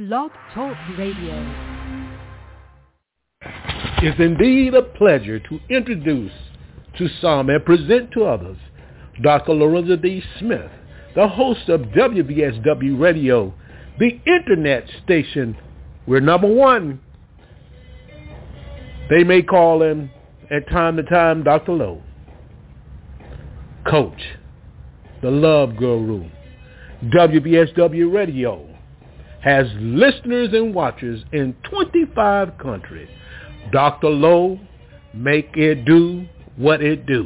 Blog Talk Radio. It's indeed a pleasure to introduce to some and present to others Dr. Lorenzo D. Smith, the host of WBSW Radio, the internet station where number one, they may call him at time to time Dr. Lowe, Coach, the Love Guru. WBSW Radio has listeners and watchers in 25 countries. Dr. Lowe, make it do what it do.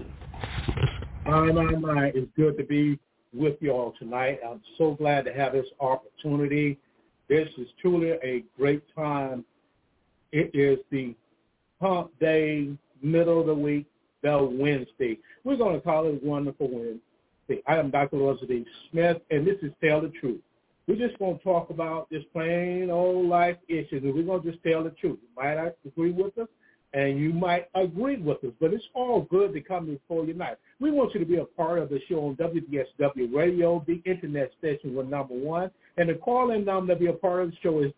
My. It's good to be with you all tonight. I'm so glad to have this opportunity. This is truly a great time. It is the hump day, middle of the week, the Wednesday. We're going to call it Wonderful Wednesday. I am Dr. Lorenzo D. Smith, and this is Tell the Truth. We're just going to talk about just plain old life issues, and we're going to just tell the truth. You might agree with us, and you might agree with us, but it's all good to come before you tonight. We want you to be a part of the show on WBSW Radio, the internet station with number one, and the call-in number to be a part of the show is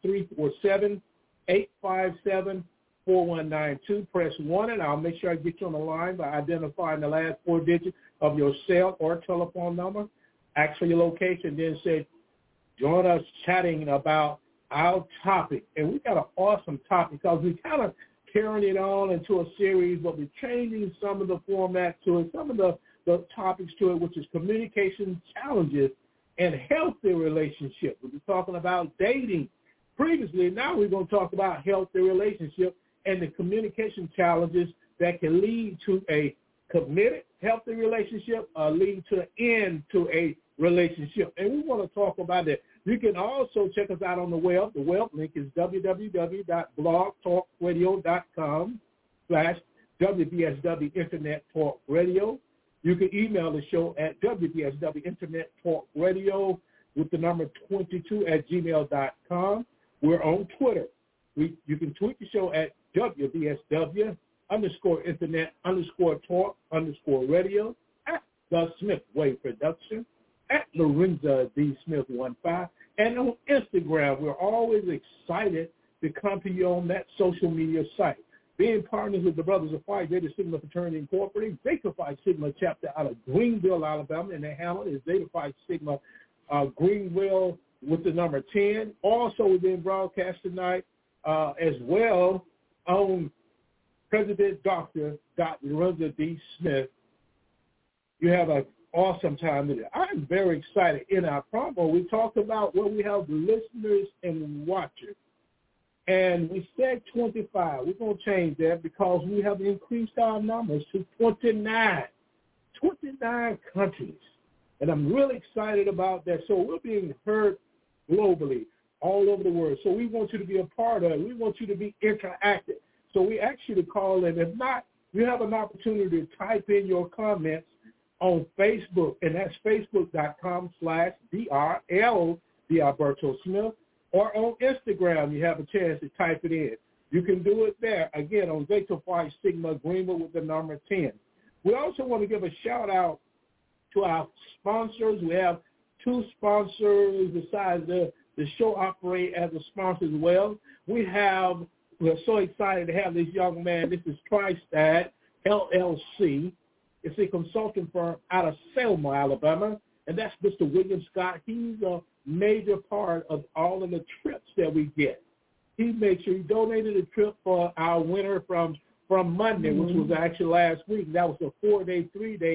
347-857-4192. Press 1, and I'll make sure I get you on the line by identifying the last four digits of your cell or telephone number. Ask for your location, then say, join us chatting about our topic. And we got an awesome topic because we kind of carrying it on into a series, but we're changing some of the format to it, some of the topics to it, which is communication challenges and healthy relationships. We've been talking about dating previously. Now we're going to talk about healthy relationship and the communication challenges that can lead to a committed, healthy relationship or lead to the end to a relationship. And we want to talk about that. You can also check us out on the web. The web link is www.blogtalkradio.com/WBSW Internet Talk Radio. You can email the show at WBSW Internet Talk Radio with the number 22@gmail.com. We're on Twitter. You can tweet the show at WBSW_Internet_Talk_Radio at The Smith Way Production, at Lorenzo D. Smith 15, and on Instagram. We're always excited to come to you on that social media site. Being partners with the Brothers of Phi Beta Sigma Fraternity Incorporated, Zeta Phi Sigma chapter out of Greenville, Alabama, and their handle is Zeta Phi Sigma Greenville with the number 10. Also, we're being broadcast tonight as well on President Dr. Lorenzo D. Smith. You have an awesome time today. I'm very excited. In our promo, we talked about where we have listeners and watchers. And we said 25. We're going to change that because we have increased our numbers to 29. 29 countries. And I'm really excited about that. So we're being heard globally, all over the world. So we want you to be a part of it. We want you to be interactive. So we ask you to call in. If not, you have an opportunity to type in your comments on Facebook, and that's facebook.com/DRL Alberto Smith, or on Instagram, you have a chance to type it in. You can do it there, again, on Zeta Phi Sigma Greenville with the number 10. We also want to give a shout-out to our sponsors. We have two sponsors besides the show operate as a sponsor as well. We're so excited to have this young man. This is TriStat, LLC. It's a consulting firm out of Selma, Alabama, and that's Mr. William Scott. He's a major part of all of the trips that we get. He makes sure he donated a trip for our winner from Monday, which was actually last week. That was a 4-day,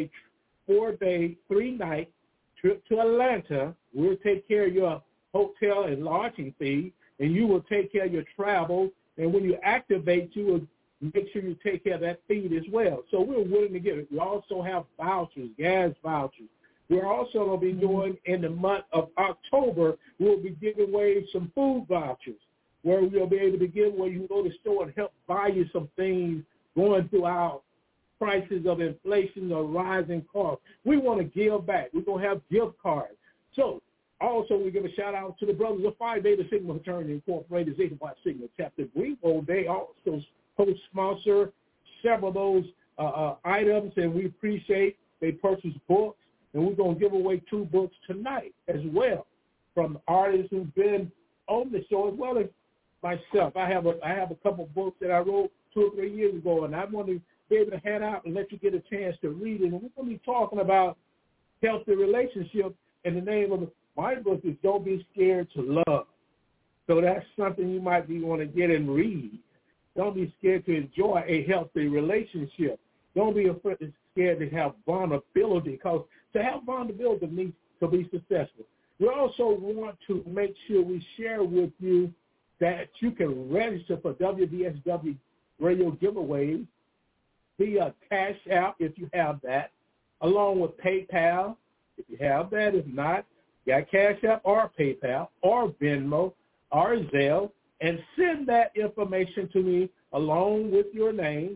3-night trip to Atlanta. We'll take care of your hotel and lodging fee, and you will take care of your travel. And when you activate, you will make sure you take care of that feed as well. So we're willing to give it. We also have vouchers, gas vouchers. We're also going to be doing in the month of October, we'll be giving away some food vouchers where we'll be able to give where you can go to the store and help buy you some things going through our prices of inflation or rising costs. We want to give back. We're going to have gift cards. So also we give a shout out to the Brothers of Phi Beta Sigma Fraternity Incorporated, Zeta Phi Sigma Chapter Greenville. They also co-sponsor several of those items, and we appreciate they purchase books, and we're going to give away 2 books tonight as well from artists who've been on the show, as well as myself. I have a couple of books that I wrote 2 or 3 years ago, and I want to be able to hand out and let you get a chance to read it. And we're going to be talking about healthy relationships, and the name of my book is Don't Be Scared to Love. So that's something you might be want to get and read. Don't be scared to enjoy a healthy relationship. Don't be scared to have vulnerability, because to have vulnerability means to be successful. We also want to make sure we share with you that you can register for WBSW radio giveaways via Cash App if you have that, along with PayPal if you have that. If not, you got Cash App or PayPal or Venmo or Zelle, and send that information to me along with your name,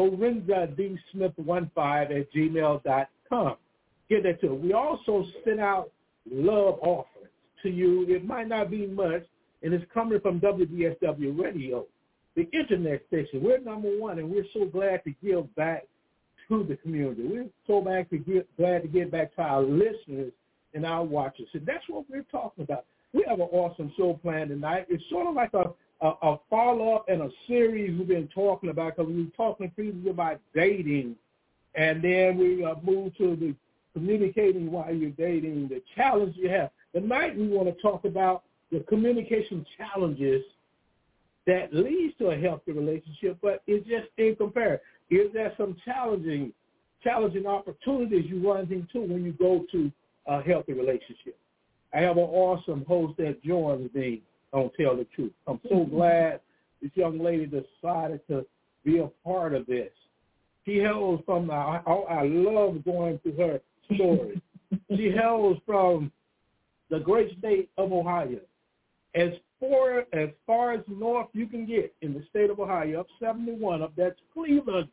LorenzaDSmith15@gmail.com. Get that to us. We also send out love offerings to you. It might not be much, and it's coming from WBSW Radio, the internet station. We're number one, and we're so glad to give back to the community. We're so glad to get back to our listeners and our watchers. And that's what we're talking about. We have an awesome show planned tonight. It's sort of like a follow-up and a series we've been talking about, because we were talking previously about dating, and then we moved to the communicating while you're dating, the challenge you have. Tonight we want to talk about the communication challenges that leads to a healthy relationship, but it's just in comparison. Is there some challenging opportunities you run into when you go to a healthy relationship? I have an awesome host that joins me on Tell the Truth. I'm so glad this young lady decided to be a part of this. She hails from, I love going through her story. She hails from the great state of Ohio. As far as north you can get in the state of Ohio, up 71, up that's Cleveland,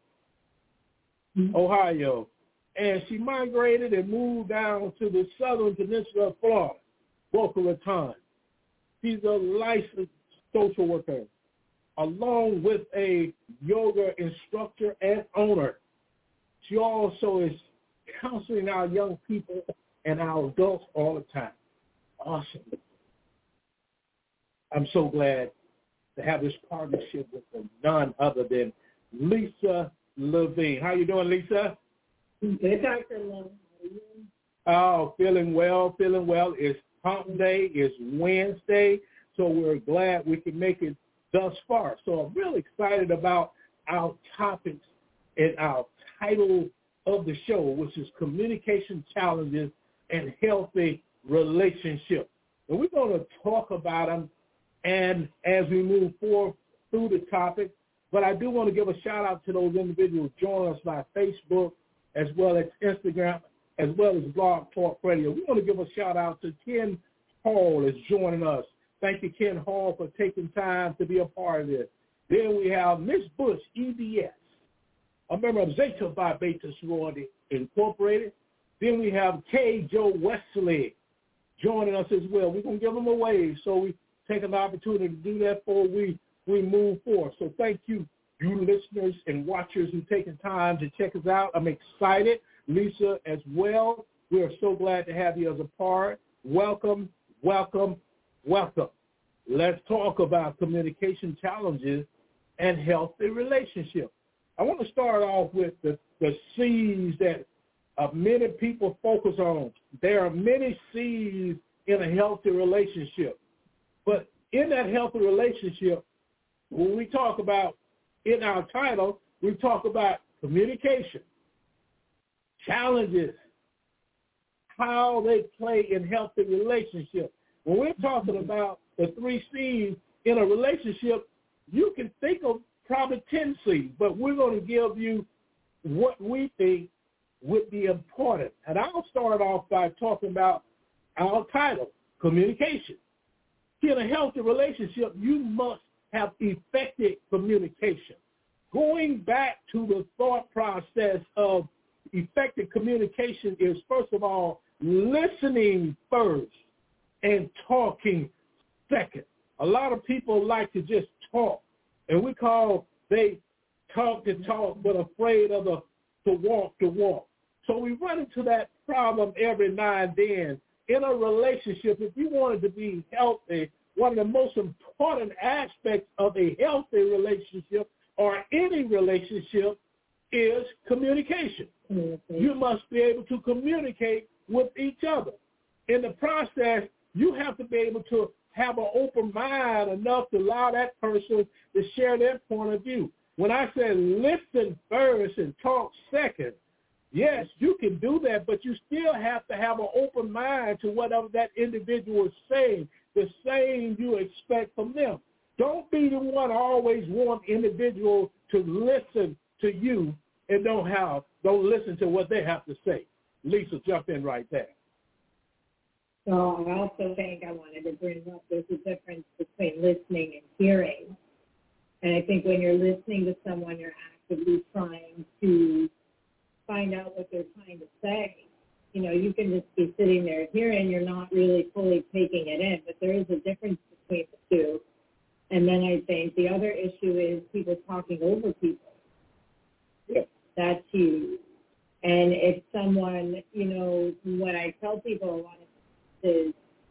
Ohio. And she migrated and moved down to the southern peninsula of Florida, Boca Raton. She's a licensed social worker, along with a yoga instructor and owner. She also is counseling our young people and our adults all the time. Awesome. I'm so glad to have this partnership with none other than Lisa Levine. How you doing, Lisa? Good, Dr. Levine. Oh, feeling well. It's Hump Day. It's Wednesday, so we're glad we can make it thus far. So I'm really excited about our topics and our title of the show, which is Communication Challenges and Healthy Relationships. And we're going to talk about them and as we move forward through the topic. But I do want to give a shout-out to those individuals joining us by Facebook, as well as Instagram, as well as Blog Talk Radio. We want to give a shout-out to Ken Hall is joining us. Thank you, Ken Hall, for taking time to be a part of this. Then we have Miss Bush, EBS, a member of Zeta Phi Beta Sorority Incorporated. Then we have K. Joe Wesley joining us as well. We're going to give them a wave, so we take an opportunity to do that before we move forward. So thank you, you listeners and watchers who've taken time to check us out. I'm excited. Lisa as well. We are so glad to have you as a part. Welcome, welcome, welcome. Let's talk about communication challenges and healthy relationships. I want to start off with the C's that many people focus on. There are many C's in a healthy relationship. But in that healthy relationship, when we talk about, in our title, we talk about communication, challenges, how they play in healthy relationships. When we're talking about the 3 C's in a relationship, you can think of probably 10 C's, but we're going to give you what we think would be important. And I'll start off by talking about our title, communication. In a healthy relationship, you must have effective communication. Going back to the thought process of effective communication is, first of all, listening first and talking second. A lot of people like to just talk, and they talk to talk but afraid of to walk. So we run into that problem every now and then. In a relationship, if you want it to be healthy, one of the most important aspects of a healthy relationship or any relationship is communication. Mm-hmm. You must be able to communicate with each other. In the process, you have to be able to have an open mind enough to allow that person to share their point of view. When I say listen first and talk second, yes, you can do that, but you still have to have an open mind to whatever that individual is saying, the same you expect from them. Don't be the one always want individual to listen to you and don't listen to what they have to say. Lisa, jump in right there. So I also think I wanted to bring up there's a difference between listening and hearing. And I think when you're listening to someone, you're actively trying to find out what they're trying to say. You know, you can just be sitting there hearing, you're not really fully taking it in, but there is a difference between the two. And then I think the other issue is people talking over people. Yeah. That's huge. And if someone, you know, what I tell people a lot of times is,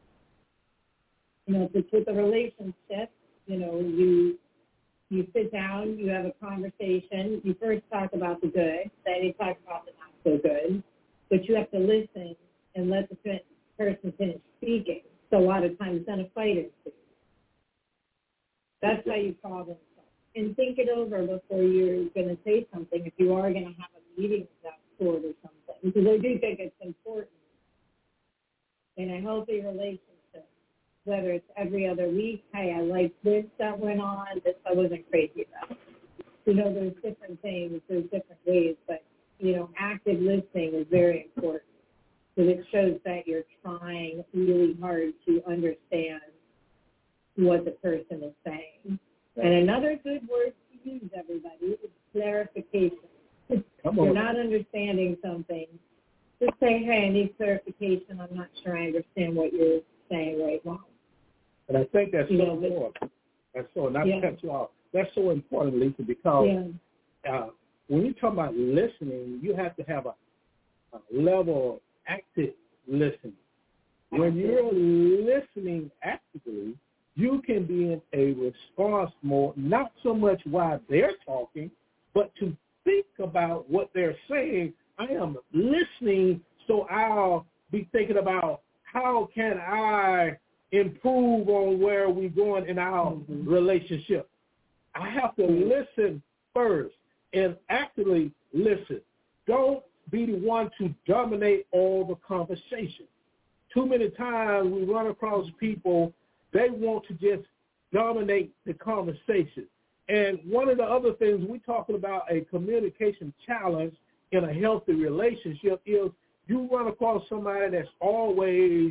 you know, if it's with a relationship, you know, you sit down, you have a conversation, you first talk about the good, then you talk about the not so good, but you have to listen and let the person finish speaking. So a lot of times then a fight ensues. That's how you problem solve. And think it over before you're going to say something, if you are going to have a meeting of that sort or something, because I do think it's important in a healthy relationship, whether it's every other week, hey, I like this that went on, this I wasn't crazy about. You know, there's different things, there's different ways, but, you know, active listening is very important because it shows that you're trying really hard to understand what the person is saying. And another good word to use, everybody, is clarification. You're not understanding something, just say, hey, I need clarification. I'm not sure I understand what you're saying right now. And I think that's so important. That's so, not to cut you off, that's so important, Lisa, because when you talk about listening, you have to have a level of active listening. When you're listening actively, you can be in a response mode, not so much while they're talking, but to think about what they're saying. I am listening, so I'll be thinking about how can I improve on where we're going in our relationship. I have to listen first and actively listen. Don't be the one to dominate all the conversation. Too many times we run across people, they want to just dominate the conversation. And one of the other things we're talking about, a communication challenge in a healthy relationship, is you run across somebody that's always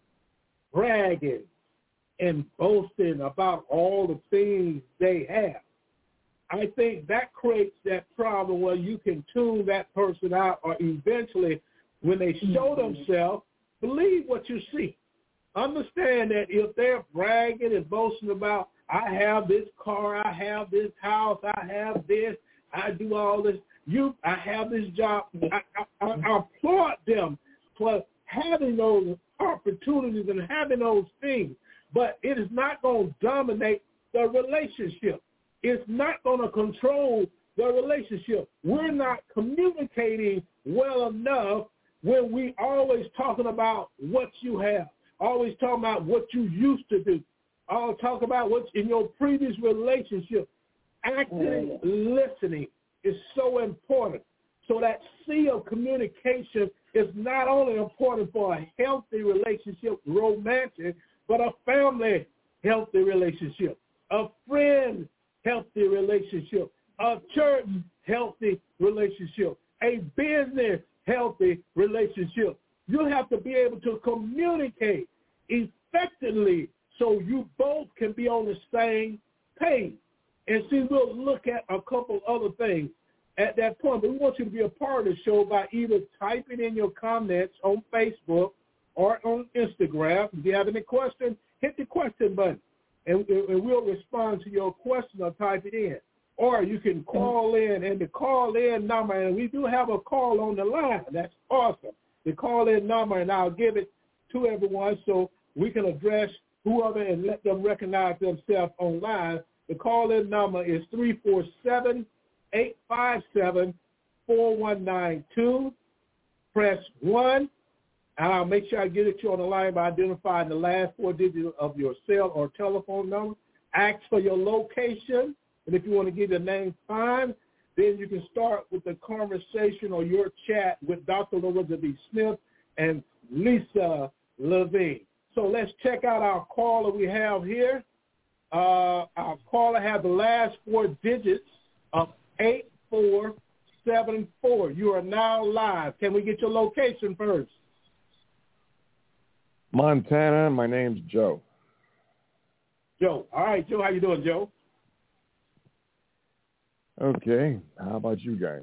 bragging and boasting about all the things they have. I think that creates that problem where you can tune that person out, or eventually when they show themselves, believe what you see. Understand that if they're bragging and boasting about, I have this car, I have this house, I have this, I do all this, I have this job, I applaud them for having those opportunities and having those things, but it is not going to dominate the relationship. It's not going to control the relationship. We're not communicating well enough when we always talking about what you have, always talking about what you used to do, all talk about what's in your previous relationship. Active listening is so important. So that C of communication is not only important for a healthy relationship, romantic, but a family healthy relationship, a friend healthy relationship, a church healthy relationship, a business healthy relationship. You have to be able to communicate effectively so you both can be on the same page. And see, we'll look at a couple other things at that point. But we want you to be a part of the show by either typing in your comments on Facebook or on Instagram. If you have any questions, hit the question button, and we'll respond to your question or type it in. Or you can call in, and the call-in number, and we do have a call on the line. That's awesome. The call-in number, and I'll give it to everyone so we can address whoever and let them recognize themselves online. The call-in number is 347-857-4192. Press 1, and I'll make sure I get it to you on the line by identifying the last 4 digits of your cell or telephone number. Ask for your location, and if you want to give your name, fine. Then you can start with the conversation or your chat with Dr. Lorenzo D. Smith and Lisa Levine. So let's check out our caller we have here. Our caller has the last 4 digits of 8474. You are now live. Can we get your location first? Montana. My name's Joe. Joe. All right, Joe. How you doing, Joe? Okay. How about you guys?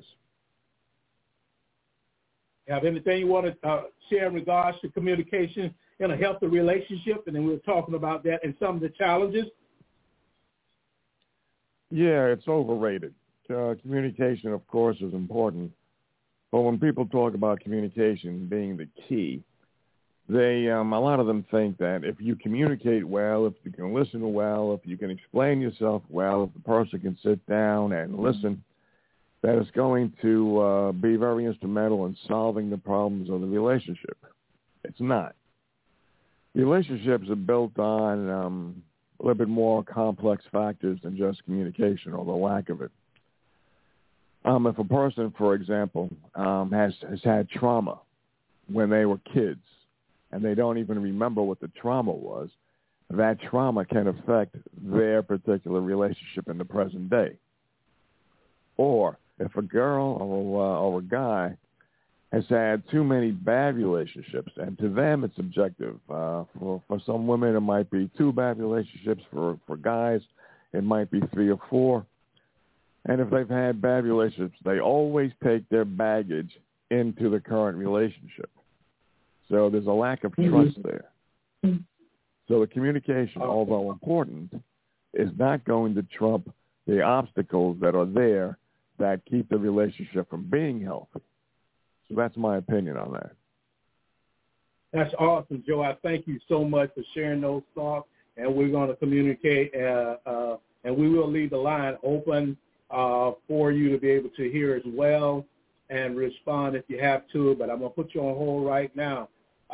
Have anything you want to share in regards to communication in a healthy relationship? And then we're talking about that and some of the challenges. Yeah, it's overrated. Communication, of course, is important. But when people talk about communication being the key, they a lot of them think that if you communicate well, if you can listen well, if you can explain yourself well, if the person can sit down and listen, that it's going to be very instrumental in solving the problems of the relationship. It's not. Relationships are built on a little bit more complex factors than just communication or the lack of it. If a person, for example, has had trauma when they were kids and they don't even remember what the trauma was, that trauma can affect their particular relationship in the present day. Or if a girl or a guy has had too many bad relationships, and to them it's subjective. For some women it might be 2 bad relationships. For guys it might be 3 or 4. And if they've had bad relationships, they always take their baggage into the current relationship. So there's a lack of trust there. So the communication, although important, is not going to trump the obstacles that are there that keep the relationship from being healthy. So that's my opinion on that. That's awesome, Joe. I thank you so much for sharing those thoughts, and we're going to communicate, and we will leave the line open for you to be able to hear as well and respond if you have to, but I'm going to put you on hold right now.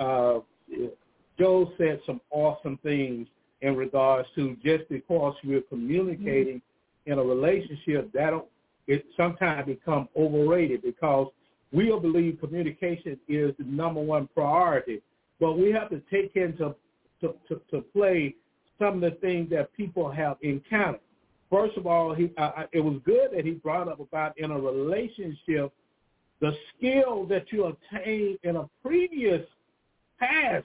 Joe said some awesome things in regards to just because we're communicating in a relationship, it sometimes become overrated because we'll believe communication is the number one priority, but we have to take into to play some of the things that people have encountered. First of all, it was good that he brought up about in a relationship, the skill that you obtained in a previous past,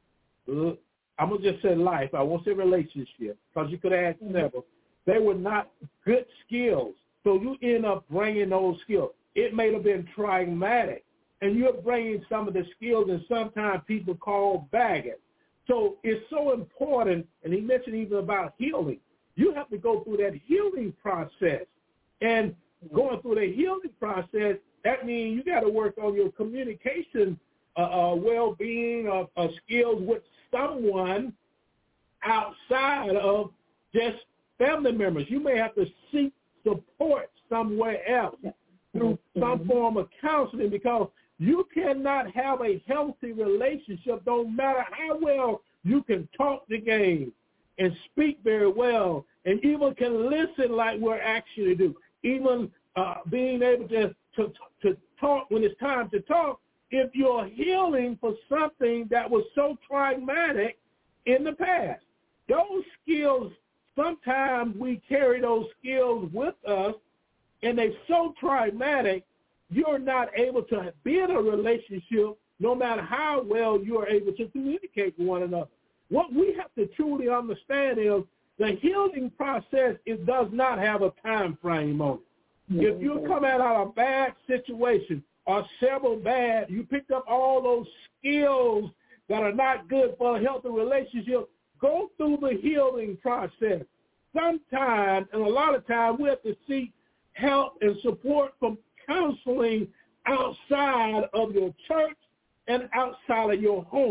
I'm going to just say life, I won't say relationship, because you could add several. They were not good skills. So you end up bringing those skills. It may have been traumatic, and you're bringing some of the skills, and sometimes people call baggage. So it's so important, and he mentioned even about healing. You have to go through that healing process. And going through the healing process, that means you got to work on your communication well-being of skills with someone outside of just family members. You may have to seek support somewhere else through some form of counseling, because you cannot have a healthy relationship no matter how well you can talk the game and speak very well and even can listen like we're actually do. Even being able to talk when it's time to talk, if you're healing for something that was so traumatic in the past. Those skills, sometimes we carry those skills with us, and they're so traumatic, you're not able to be in a relationship no matter how well you are able to communicate with one another. What we have to truly understand is the healing process, it does not have a time frame on it. If you come out of a bad situation or several bad, you picked up all those skills that are not good for a healthy relationship, go through the healing process. Sometimes, and a lot of times, we have to seek help and support from counseling outside of your church and outside of your home.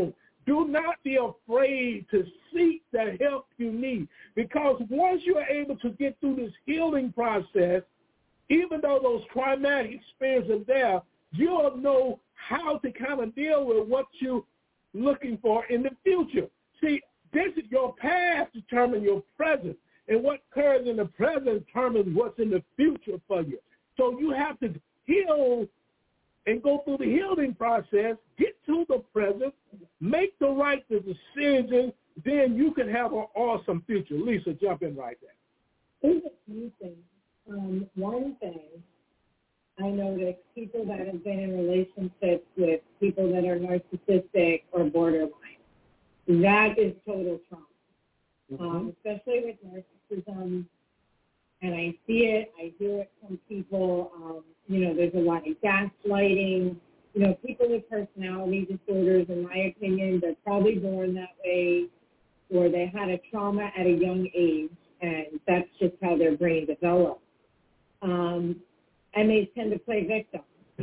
Do not be afraid to seek the help you need, because once you are able to get through this healing process, even though those traumatic experiences are there, you'll know how to kind of deal with what you're looking for in the future. See, this is your past determines your present, and what occurs in the present determines what's in the future for you. So you have to heal and go through the healing process, get to the present, make the right decision, then you can have an awesome future. Lisa, jump in right there. There's a few things. One thing, I noticed people that have been in relationships with people that are narcissistic or borderline, that is total trauma, especially with narcissism. And I see it, I hear it from people, there's a lot of gaslighting. People with personality disorders, in my opinion, they're probably born that way, or they had a trauma at a young age, and that's just how their brain develops. And they tend to play victim.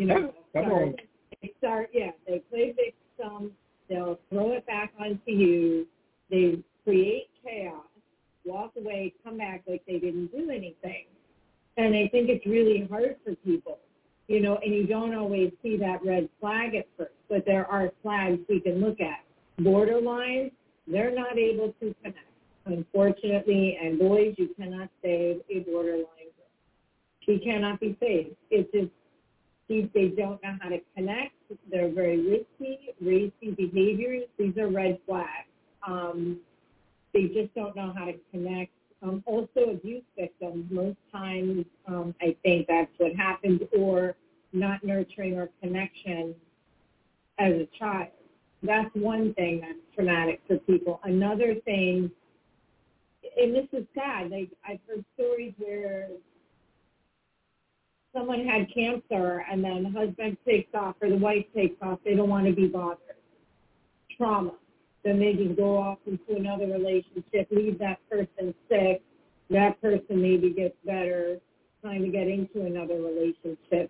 They play victim. They'll throw it back onto you. They create chaos, walk away, come back like they didn't do anything. And I think it's really hard for people, and you don't always see that red flag at first, but there are flags we can look at. Borderline, they're not able to connect, unfortunately, and boys, you cannot save a borderline girl. She cannot be saved. It's just they don't know how to connect. They're very racy behaviors. These are red flags. They just don't know how to connect. Also, abuse victims, most times I think that's what happens, or not nurturing or connection as a child. That's one thing that's traumatic for people. Another thing, and this is sad, I've heard stories where someone had cancer and then the husband takes off or the wife takes off. They don't want to be bothered. Trauma. Then they just go off into another relationship, leave that person sick. That person maybe gets better, trying to get into another relationship.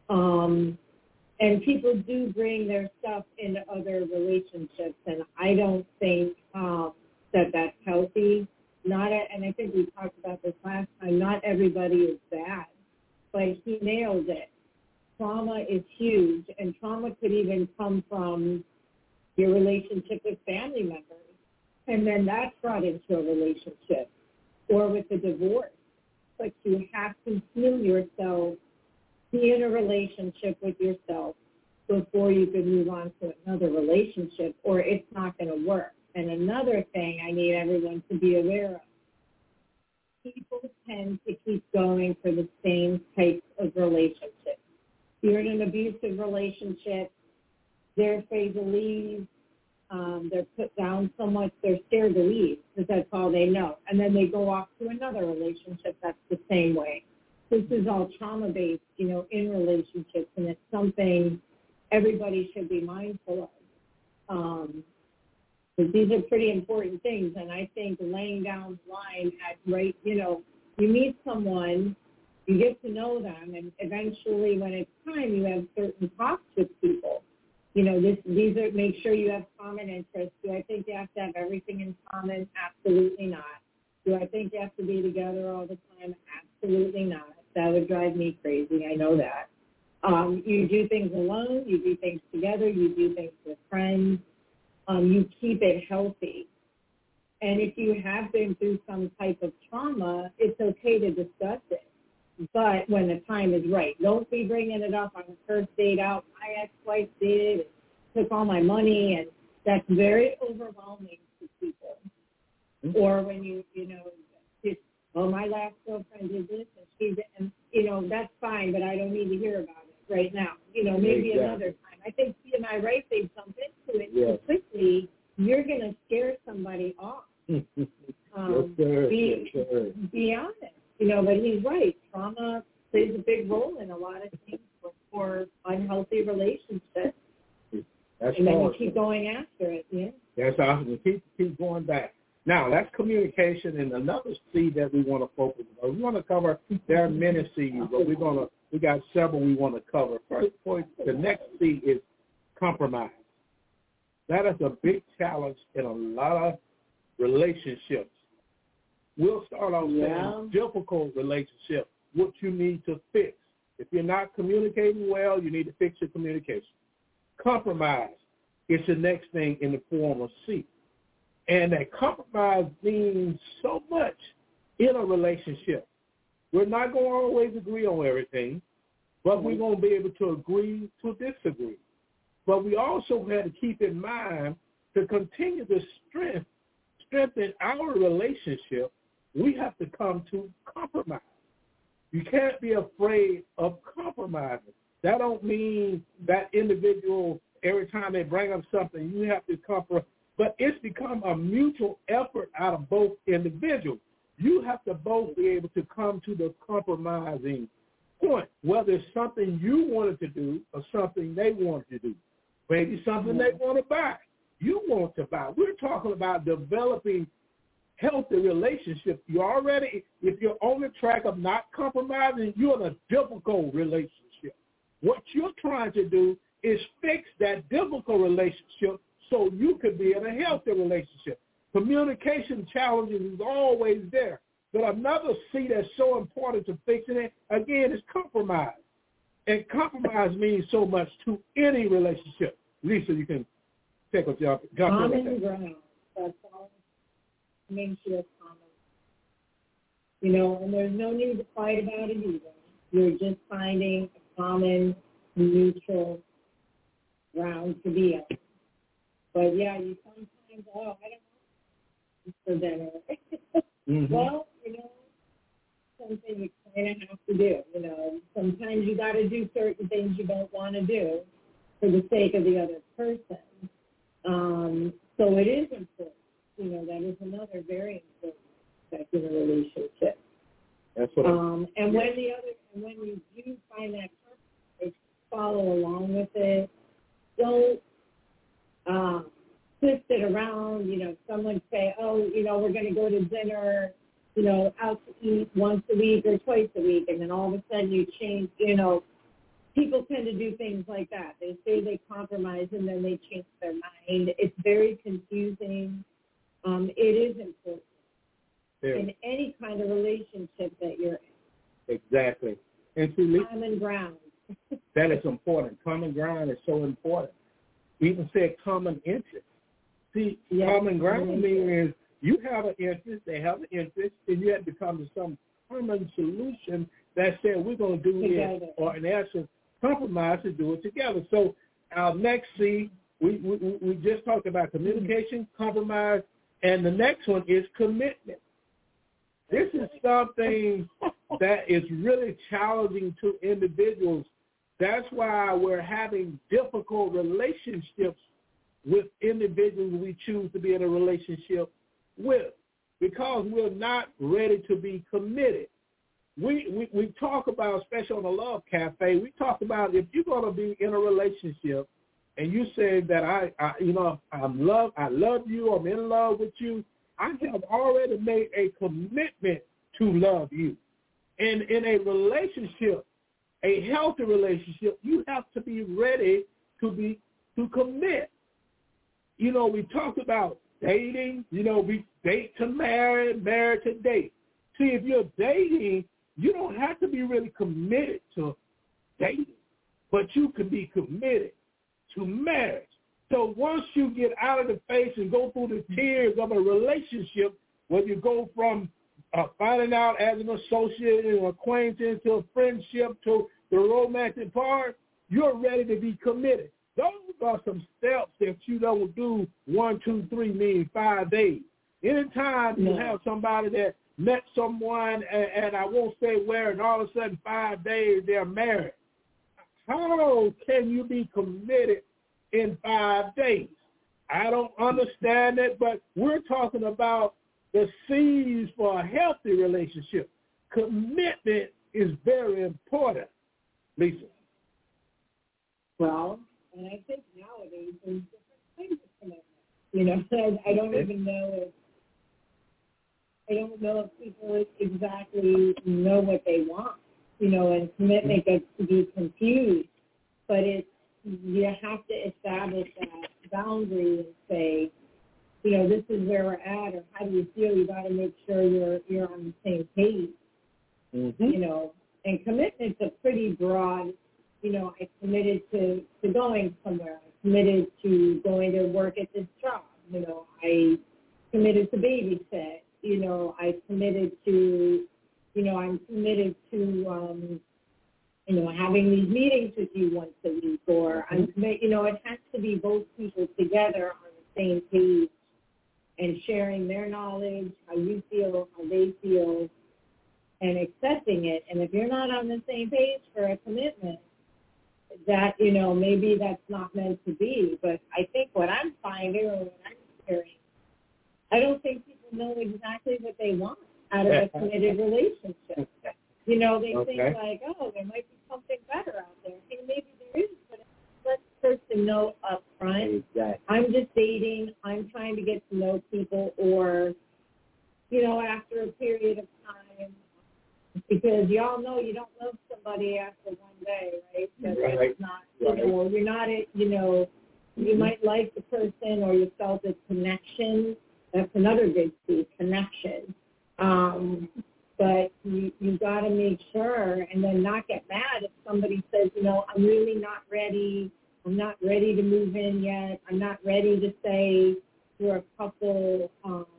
And people do bring their stuff into other relationships, and I don't think that that's healthy. And I think we talked about this last time, not everybody is bad, but he nailed it. Trauma is huge, and trauma could even come from your relationship with family members, and then that's brought into a relationship, or with a divorce. But you have to heal yourself, be in a relationship with yourself before you can move on to another relationship, or it's not going to work. And another thing I need everyone to be aware of, people tend to keep going for the same types of relationships. You're in an abusive relationship, they're afraid to leave, they're put down so much, they're scared to leave because that's all they know. And then they go off to another relationship that's the same way. This is all trauma-based, in relationships, and it's something everybody should be mindful of. Because these are pretty important things, and I think laying down the line you meet someone, you get to know them, and eventually when it's time, you have certain talks with people. These are, make sure you have common interests. Do I think you have to have everything in common? Absolutely not. Do I think you have to be together all the time? Absolutely not. That would drive me crazy. I know that. You do things alone. You do things together. You do things with friends. You keep it healthy. And if you have been through some type of trauma, it's okay to discuss it. But when the time is right, don't be bringing it up on the first date out. My ex-wife did, took all my money, and that's very overwhelming to people. Or when my last girlfriend did this, and she did, and that's fine, but I don't need to hear about it right now. Maybe another time. I think TMI right, they jump into it so quickly, you're going to scare somebody off. Yes, sir. Be honest. But he's right. Trauma plays a big role in a lot of things for unhealthy relationships. That's and then hard. you keep going after it, yeah. That's awesome. Keep going back. Now, that's communication, and another C that we want to focus on. We want to cover, there are many C's, but we got several we want to cover. First point, the next C is compromise. That is a big challenge in a lot of relationships. We'll start off saying difficult relationships, what you need to fix. If you're not communicating well, you need to fix your communication. Compromise is the next thing in the form of C. And that compromise means so much in a relationship. We're not going to always agree on everything, but we're going to be able to agree to disagree. But we also have to keep in mind to continue to strengthen our relationship, we have to come to compromise. You can't be afraid of compromising. That don't mean that individual, every time they bring up something, you have to compromise. But it's become a mutual effort out of both individuals. You have to both be able to come to the compromising point, whether it's something you wanted to do or something they wanted to do. Maybe something they want to buy, you want to buy. We're talking about developing healthy relationships. If you're on the track of not compromising, you're in a difficult relationship. What you're trying to do is fix that difficult relationship so you can be in a healthy relationship. Communication challenges is always there. But another C that's so important to fixing it, again, is compromise. And compromise means so much to any relationship. Lisa, you can take a jump. Common ground. That's all. Make sure it's common. And there's no need to fight about it either. You're just finding a common, neutral ground to be on. But yeah, you sometimes, I don't want for dinner. Well, something you kind of have to do. Sometimes you got to do certain things you don't want to do for the sake of the other person. So it is important. That is another very important aspect in a relationship. That's what. And when you do find that person, follow along with it. Don't twist it around. Someone say, we're going to go to dinner, out to eat once a week or twice a week, and then all of a sudden you change. People tend to do things like that. They say they compromise and then they change their mind. It's very confusing. It is important in any kind of relationship that you're in. Exactly. And common ground. That is important. Common ground is so important. We even said common interest. See, common ground means you have an interest, they have an interest, and you have to come to some common solution that said we're going to do this, or in essence, compromise to do it together. So our next C, we just talked about communication, compromise, and the next one is commitment. This is something that is really challenging to individuals. That's why we're having difficult relationships with individuals we choose to be in a relationship with, because we're not ready to be committed. We talk about, especially on the Love Cafe, we talk about if you're going to be in a relationship and you say that I love you, I'm in love with you, I have already made a commitment to love you. And in a relationship, a healthy relationship, you have to be ready to commit. We talked about dating, we date to marry, marry to date. See, if you're dating, you don't have to be really committed to dating, but you can be committed to marriage. So once you get out of the face and go through the tears of a relationship, where you go from finding out as an associate, an acquaintance, to a friendship, to the romantic part, you're ready to be committed. Those are some steps that you don't do 1, 2, 3, meaning 5 days. Anytime you have somebody that met someone, and I won't say where, and all of a sudden 5 days they're married, how can you be committed in 5 days? I don't understand it, but we're talking about the C's for a healthy relationship. Commitment is very important, Lisa. Well, and I think nowadays there's different kinds of commitment. I don't even know if people exactly know what they want, and commitment gets to be confused. But you have to establish boundary and say, you know, this is where we're at, or how do you feel? You got to make sure you're on the same page. Mm-hmm. You know, and commitment's a pretty broad. You know, I committed to going somewhere. I committed to going to work at this job. You know, I committed to babysit. You know, I committed to, you know, I'm committed to, you know, having these meetings with you once a week, or I'm committed, you know, it has to be both people together on the same page and sharing their knowledge, how you feel, how they feel, and accepting it. And if you're not on the same page for a commitment, that, you know, maybe that's not meant to be. But I think what I'm finding or what I'm hearing, I don't think people know exactly what they want out of a committed relationship. You know, they think like, oh, there might be something better out there. Hey, maybe there is, but let the person know up front. Exactly. I'm just dating. I'm trying to get to know people, or, you know, after a period of time. Because y'all know you don't love somebody after one day, right? So it's not, you know, you're not, you know, you might like the person or you felt a connection. That's another big key, connection. But you got to make sure and then not get mad if somebody says, you know, I'm really not ready. I'm not ready to move in yet. I'm not ready to say we're a couple.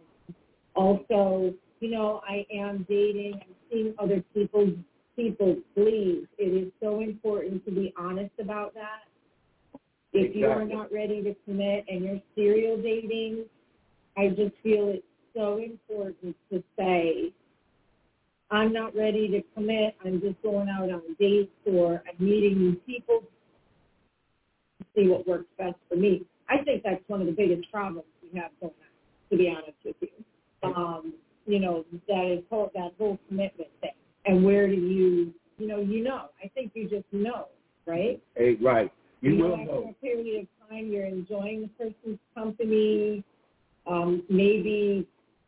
Also, you know, I am dating. I'm seeing other people. Please, it is so important to be honest about that. If you are not ready to commit and you're serial dating, I just feel it's so important to say, I'm not ready to commit. I'm just going out on dates, or I'm meeting new people to see what works best for me. I think that's one of the biggest problems we have going on, to be honest with you. You know, that whole commitment thing. And where do you know. I think you just know, right? Hey, right. You will after know. a period of time, you're enjoying the person's company. Maybe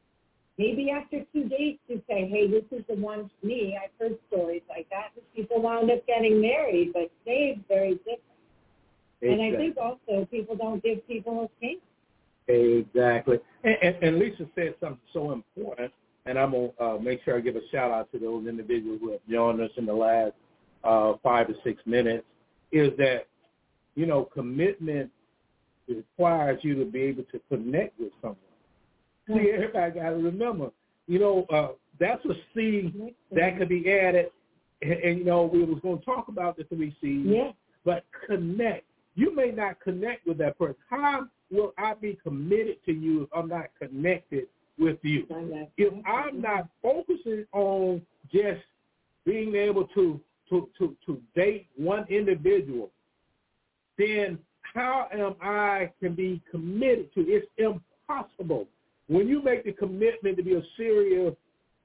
after 2 dates, you say, hey, this is the one for me. I've heard stories like that. People wound up getting married, but today it's very different. Exactly. And I think also people don't give people a chance. Exactly. And Lisa said something so important, and I'm going to make sure I give a shout-out to those individuals who have joined us in the last 5 to 6 minutes, is that, you know, commitment requires you to be able to connect with someone. See, everybody got to remember, you know, that's a C that could be added, and you know, we was going to talk about the 3 C's, but connect. You may not connect with that person. How will I be committed to you if I'm not connected with you? If I'm not focusing on just being able to date one individual, then how am I can be committed to? It's impossible. When you make the commitment to be serious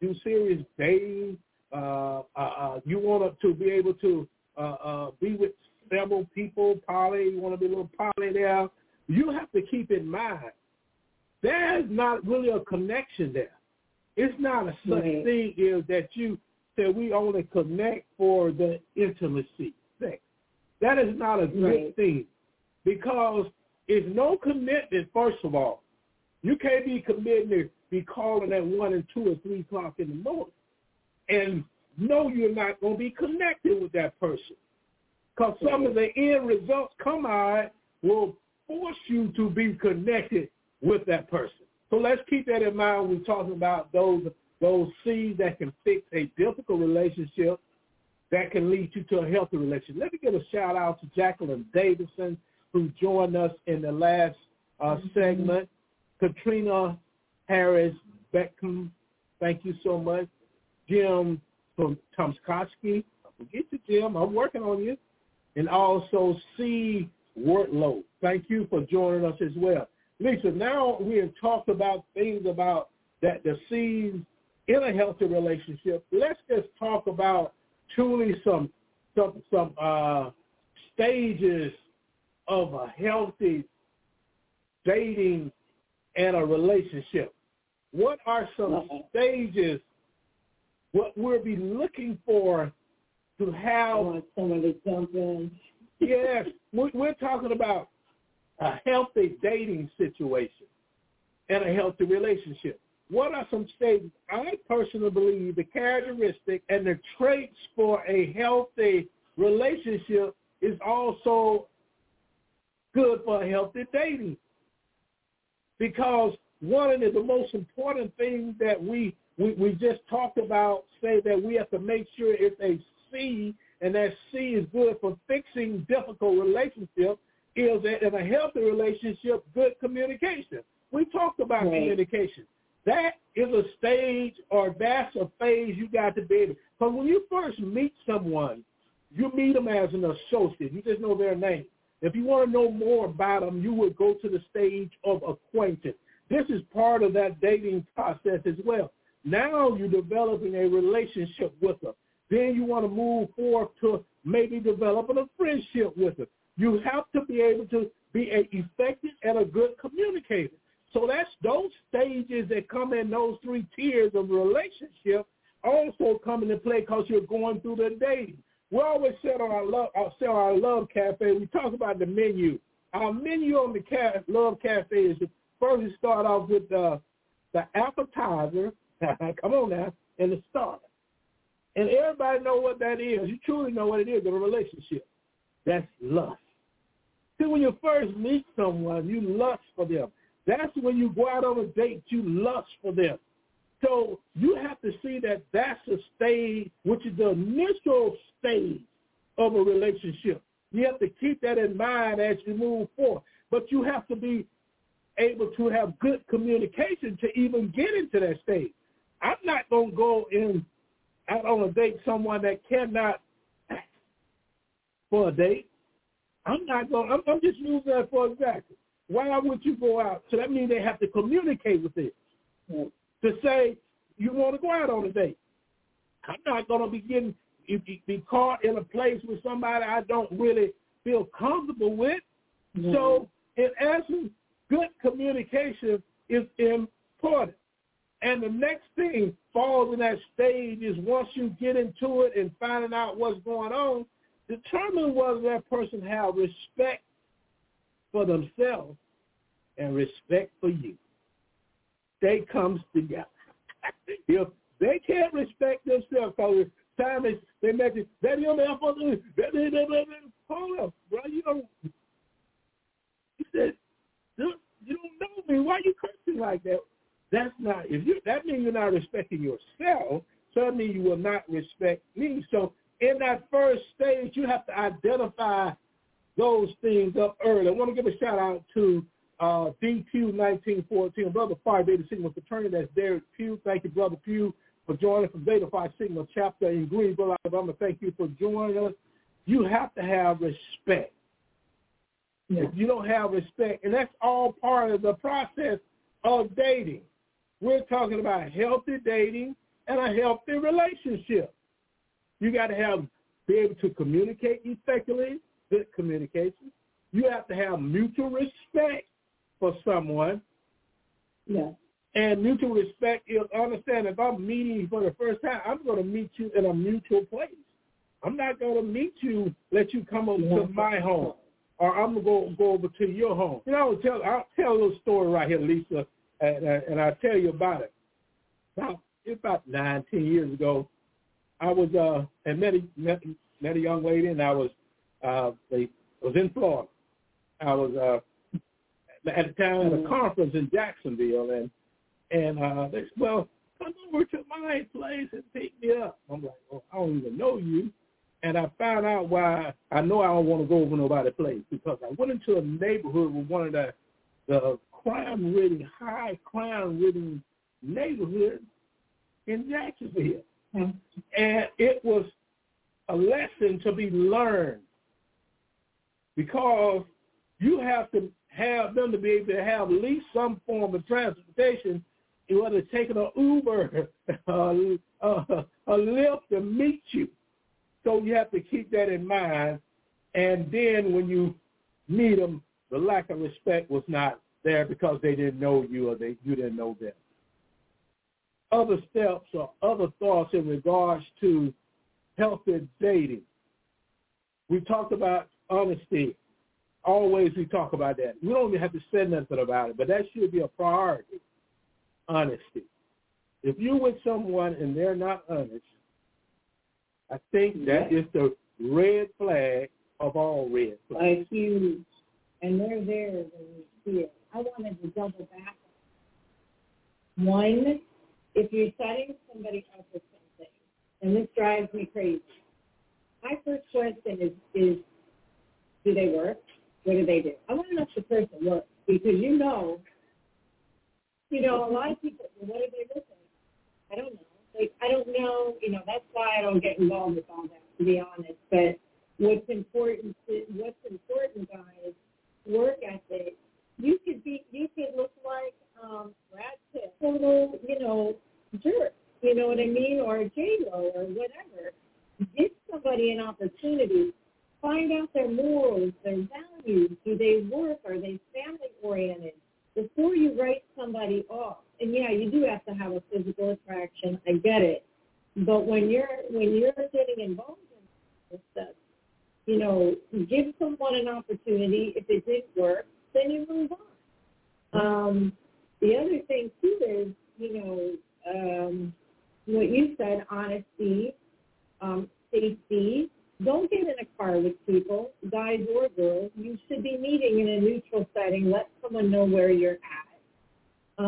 dating, you want to be able to be with several people, poly, you want to be a little poly there, you have to keep in mind, there's not really a connection there. It's not a such thing is that you say we only connect for the intimacy thing. That is not a good thing, because it's no commitment, first of all. You can't be committed to be calling at 1 and 2 or 3 o'clock in the morning and know you're not going to be connected with that person. Because some of the end results come out will force you to be connected with that person. So let's keep that in mind when we're talking about those C's that can fix a difficult relationship that can lead you to a healthy relationship. Let me give a shout out to Jacqueline Davidson, who joined us in the last segment. Katrina Harris Beckham, thank you so much. Jim from Tomskoski, forget you, Jim, I'm working on you. And also C. Wortlow, thank you for joining us as well. Lisa, now we have talked about things about that the C's in a healthy relationship. Let's just talk about truly some stages of a healthy dating and a relationship. What are some stages, what we'll be looking for to have? I want someone to jump in. Yes, we're talking about a healthy dating situation and a healthy relationship. What are some stages? I personally believe the characteristic and the traits for a healthy relationship is also good for a healthy dating. Because one of the most important things that we just talked about, say that we have to make sure it's a C, and that C is good for fixing difficult relationships, is that in a healthy relationship, good communication. We talked about communication. That is a stage, or that's a phase you got to be able. Because when you first meet someone, you meet them as an associate. You just know their name. If you want to know more about them, you would go to the stage of acquaintance. This is part of that dating process as well. Now you're developing a relationship with them. Then you want to move forward to maybe developing a friendship with them. You have to be able to be an effective and a good communicator. So that's those stages that come in those three tiers of relationship also come into play because you're going through the dating. We always said on our Love Cafe, we talk about the menu. Our menu on the Love Cafe is first you start off with the appetizer, come on now, and the starter. And everybody know what that is. You truly know what it is in a relationship. That's lust. See, when you first meet someone, you lust for them. That's when you go out on a date, you lust for them. So you have to see that that's a stage, which is the initial stage of a relationship. You have to keep that in mind as you move forward. But you have to be able to have good communication to even get into that stage. I'm not going to go out on a date someone that cannot act for a date. I'm just using that for example. Why would you go out? So that means they have to communicate with it. To say you want to go out on a date. I'm not going to be caught in a place with somebody I don't really feel comfortable with. Mm-hmm. So in essence, good communication is important. And the next thing falls in that stage is once you get into it and finding out what's going on, determine whether that person has respect for themselves and respect for you. They comes together. If they can't respect themselves, because time they make it, that you don't hold up, bro. You said, you don't know me. Why are you cursing like that? That's not. That means you're not respecting yourself. So that means you will not respect me. So in that first stage, you have to identify those things up early. I want to give a shout out to DQ 1914, Brother Phi Beta Sigma fraternity. That's Derek Pugh. Thank you, Brother Pugh, for joining from Beta Phi Sigma chapter in Greenville, Alabama. Thank you for joining us. You have to have respect. Yeah. If you don't have respect, and that's all part of the process of dating. We're talking about healthy dating and a healthy relationship. You got to be able to communicate effectively, good communication. You have to have mutual respect for someone. Yeah. And mutual respect is understand if I'm meeting you for the first time, I'm going to meet you in a mutual place. I'm not going to let you come over to my home, or I'm going to go over to your home. You know, I'll tell a little story right here, Lisa, and I'll tell you about it. About 9-10 years ago, I was and met a young lady, and I was in Florida. I was at the time at a conference in Jacksonville, and they said, well, come over to my place and pick me up. I'm like, well, I don't even know you. And I found out why I know I don't want to go over nobody's place, because I went into a neighborhood with one of the high crime-ridden neighborhoods in Jacksonville. Mm-hmm. And it was a lesson to be learned, because you have to have them to be able to have at least some form of transportation, whether it's taking an Uber, a Lyft to meet you. So you have to keep that in mind. And then when you meet them, the lack of respect was not there because they didn't know you or you didn't know them. Other steps or other thoughts in regards to healthy dating. We talked about honesty. always we talk about that. We don't even have to say nothing about it, but that should be a priority, honesty. If you're with someone and they're not honest, I think that is the red flag of all red flags. Like huge. And they're there when you see it. I wanted to double back. One, if you're setting somebody up with something, and this drives me crazy, my first question is do they work? What do they do? I want to know if the person works, because you know, a lot of people, well, what are they looking? I don't know. Like, I don't know, that's why I don't get involved with all that, to be honest. But what's important, guys, work ethic. You could look like Brad Pitt, total, jerk, you know what I mean, or J-Lo or whatever. Give somebody an opportunity. Find out their morals, their values. Do they work? Are they family-oriented? Before you write somebody off, and yeah, you do have to have a physical attraction. I get it, but when you're getting involved in this stuff, give someone an opportunity. If it didn't work, then you move on. The other thing too is, what you said, honesty, safety. Don't get in a car with people, guys or girls. You should be meeting in a neutral setting. Let someone know where you're at.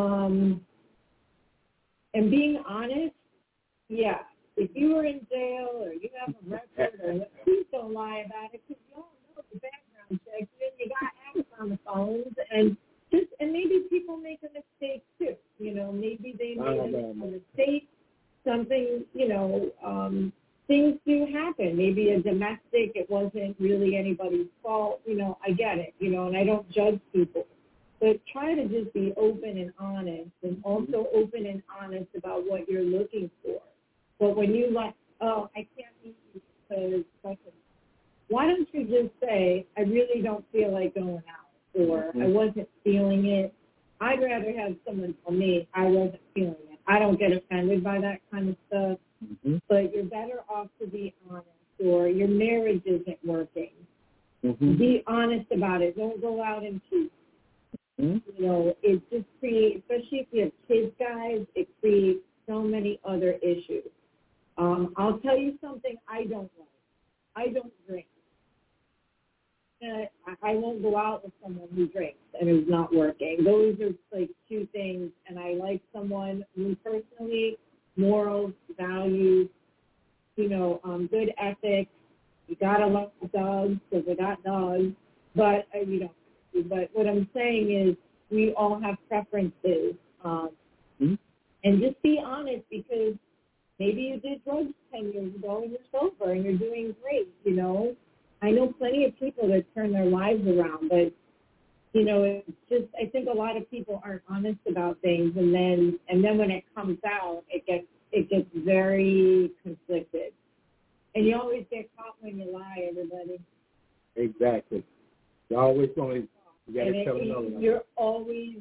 And being honest, yeah. If you were in jail or you have a record, please don't lie about it, because you all know the background check. Then you got apps on the phones, and maybe people make a mistake too. Maybe they made a mistake. Something, things do happen. Maybe a domestic, it wasn't really anybody's fault. I get it, and I don't judge people. But try to just be open and honest, and also open and honest about what you're looking for. But when you I can't meet you because, why don't you just say, I really don't feel like going out, or I wasn't feeling it. I'd rather have someone tell me I wasn't feeling it. I don't get offended by that kind of stuff. But you're better off to be honest, or your marriage isn't working. Be honest about it. Don't go out and cheat. It just creates, especially if you have kids, guys, it creates so many other issues. I'll tell you something I don't like. I don't drink. I won't go out with someone who drinks and who's not working. Those are like two things. And I like someone who personally, morals, values, good ethics. You gotta love dogs because I got dogs. But But what I'm saying is, we all have preferences, and just be honest, because maybe you did drugs 10 years ago and you're sober and you're doing great. I know plenty of people that turn their lives around, but it's just, I think a lot of people aren't honest about things, and then when it comes out, it gets very conflicted, and you always get caught when you lie, everybody. Exactly. You're always going. You got to tell them. You're always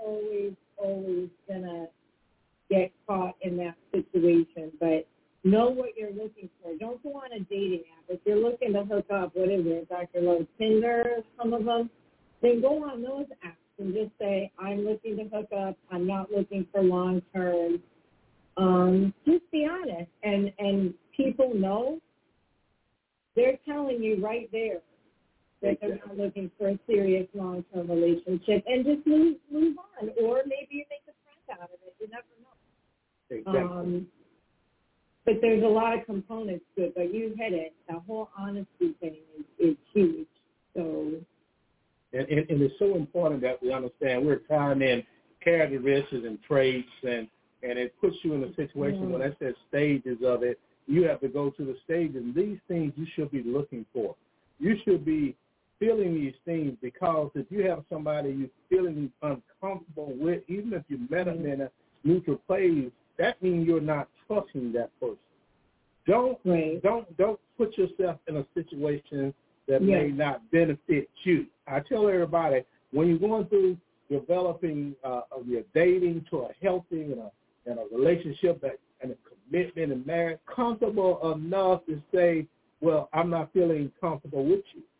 gonna get caught in that situation, but know what you're looking for. Don't go on a dating app. If you're looking to hook up, what is it, Dr. Lowe, Tinder, some of them, then go on those apps and just say, I'm looking to hook up. I'm not looking for long term. Just be honest, and people know. They're telling you right there that they're not looking for a serious long-term relationship, and just move on. Or maybe you make a friend out of it. You never know. Exactly. But there's a lot of components to it, but you hit it. The whole honesty thing is huge. So, and it's so important that we understand we're tying in characteristics and traits, and it puts you in a situation when I said stages of it. You have to go to the stages. These things you should be looking for. You should be feeling these things, because if you have somebody you're feeling uncomfortable with, even if you met them in a neutral place, that means you're not trusting that person. Don't put yourself in a situation that may not benefit you. I tell everybody, when you're going through developing your dating to a healthy and a relationship and a commitment and marriage, comfortable enough to say, well, I'm not feeling comfortable with you.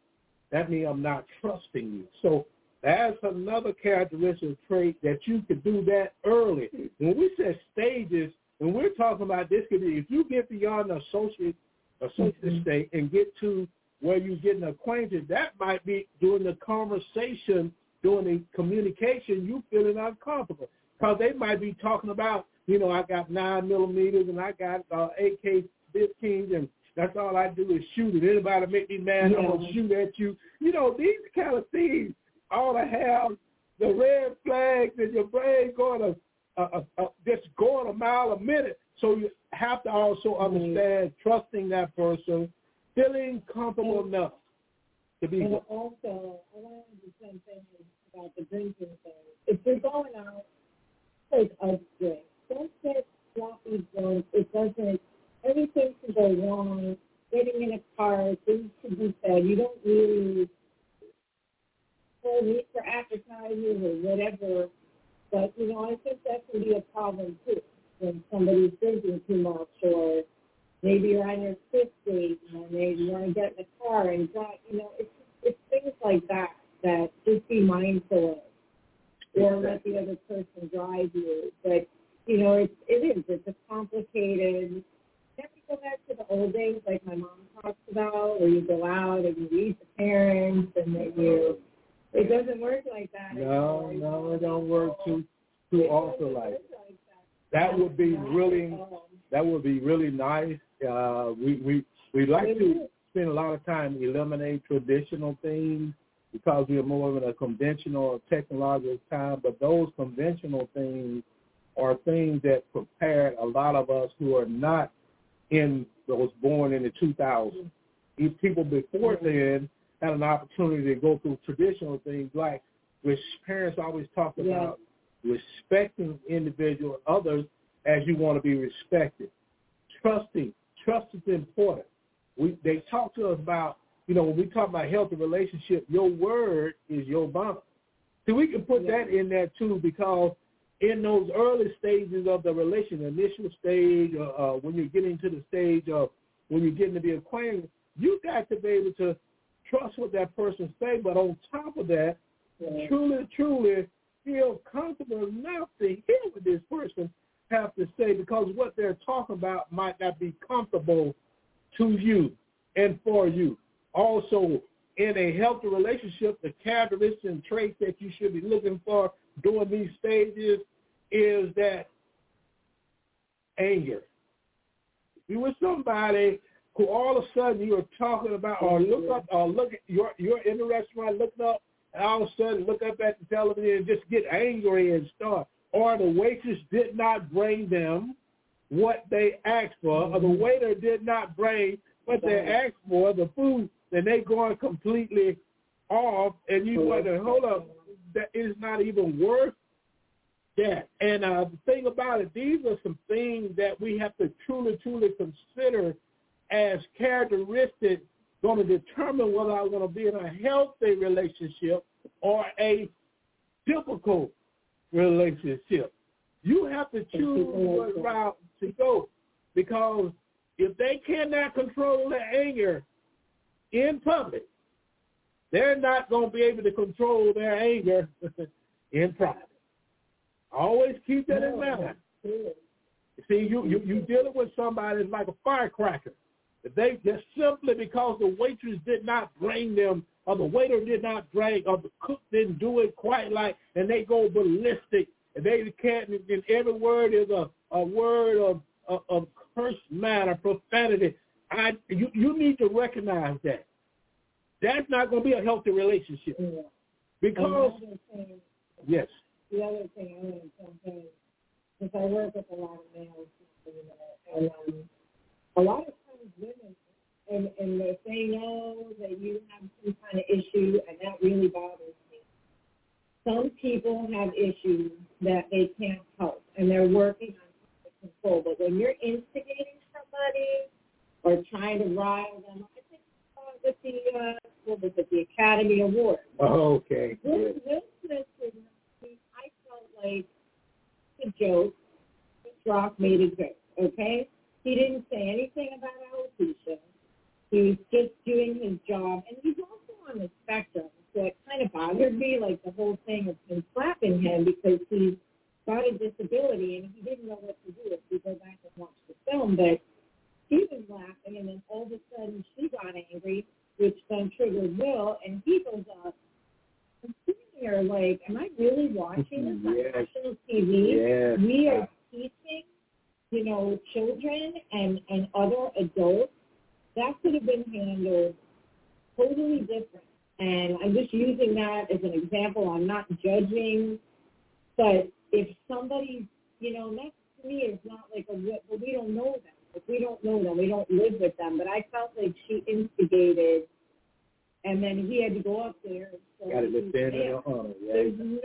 that means I'm not trusting you. So that's another characteristic trait that you could do that early. When we say stages, when we're talking about this, could be if you get beyond the associate state and get to where you're getting acquainted, that might be during the conversation, during the communication, you feeling uncomfortable. Because they might be talking about, I got 9mm and I got AK-15s and that's all I do is shoot. If anybody make me mad, I'm going to shoot at you. These kind of things ought to have the red flags in your brain going just going a mile a minute. So you have to also understand trusting that person, feeling comfortable enough to be. And also, I want to do something about the drinking thing. If you're going out, take a drink. Don't get sloppy drunk. It doesn't. Everything can go wrong. Getting in a car, things can be said. You don't really need for appetizers or whatever. But, I think that can be a problem, too, when somebody's drinking too much, or maybe you're on your fifth date and maybe you want to get in the car and drive. It's things like that just be mindful of, or let the other person drive you. But, it's a complicated. Can we go back to the old days like my mom talks about, where you go out and you meet the parents and then it doesn't work like that. No, it don't work too often like that. That would be really nice. We like to spend a lot of time eliminate traditional things because we are more in a conventional technological time, but those conventional things are things that prepared a lot of us who are not was born in the 2000s. These people before then had an opportunity to go through traditional things like, which parents always talk about, respecting individual others as you want to be respected. Trust is important. They talk to us about, when we talk about healthy relationship, your word is your bond. So we can put that in there too, because in those early stages of the relation, initial stage, when you're getting to the stage of when you're getting to be acquainted, you got to be able to trust what that person say, but on top of that, truly feel comfortable enough to hear what this person have to say, because what they're talking about might not be comfortable to you and for you. Also, in a healthy relationship, the characteristics and traits that you should be looking for during these stages is that anger. You with somebody who all of a sudden you are talking about, or look at you're in the restaurant looking up, and all of a sudden look up at the television and just get angry and start. Or the waitress did not bring them what they asked for, or the waiter did not bring what they asked for, the food, and they going completely off, and you wonder, hold up, that is not even worth that. And the thing about it, these are some things that we have to truly consider as characteristics going to determine whether I'm going to be in a healthy relationship or a difficult relationship. You have to choose what route to go, because if they cannot control their anger in public, they're not going to be able to control their anger in private. Always keep that in mind. See, you dealing with somebody that's like a firecracker. If they just simply because the waitress did not bring them, or the waiter did not bring, or the cook didn't do it quite like, and they go ballistic, and they can't. And every word is a word of curse manner, profanity. You need to recognize that. That's not going to be a healthy relationship. Yeah. Because yes. The other thing I want to jump in, because I work with a lot of males, and a lot of times women, and if they know that you have some kind of issue, and that really bothers me. Some people have issues that they can't help, and they're working on control. But when you're instigating somebody or trying to rile them, I think with the Academy Award. Oh, okay. Will Smith did not. I felt like a joke. Rock made a joke, okay? He didn't say anything about alopecia. He was just doing his job. And he's also on the spectrum. So it kind of bothered me, like the whole thing of him slapping him because he's got a disability and he didn't know what to do if we go back and watch the film. But he was laughing, and then all of a sudden she got angry, which then triggered Will, and he goes up. I'm sitting there like, am I really watching this on national TV? Yes. We are teaching, children and other adults. That could have been handled totally different. And I'm just using that as an example. I'm not judging. But if somebody, that to me is not like we don't know them. If we don't know them, we don't live with them. But I felt like she instigated, and then he had to go up there. So got to defend her honor. Yeah.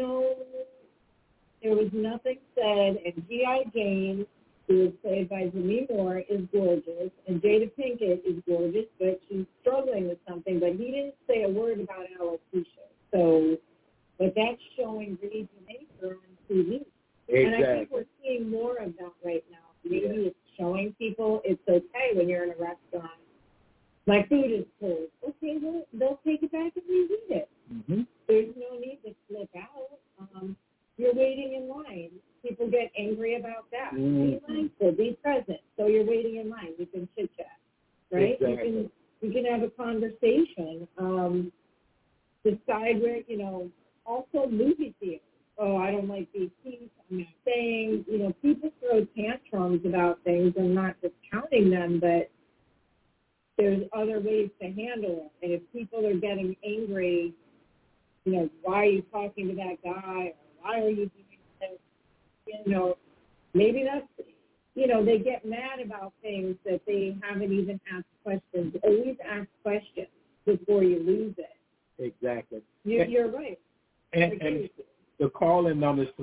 There was nothing said, and G.I. Jane, who is played by Demi Moore, is gorgeous, and Jada Pinkett is gorgeous, but she's struggling with something. But he didn't say a word about alopecia. So, but that's showing Reed Nature on TV. Exactly. And I think we're seeing more of that right now. Maybe it's showing people it's okay when you're in a restaurant. My food is cold. Okay, well, they'll take it back and reheat it. Mm-hmm. There's no need to flip out. You're waiting in line. People get angry about that. Mm-hmm. Be mindful. Be present. So you're waiting in line. You can chit-chat, right? Exactly. You can have a conversation. Decide where, also movie theaters. Oh, I don't like these seats. I'm not saying, people throw tantrums about things. I'm not discounting them, but there's other ways to handle it. And if people are getting angry, why are you talking to that guy? Or why are you doing this? Maybe that's, they get mad about things that they haven't even asked questions. Always ask questions before you lose it. Exactly. You're right. And the call-in number is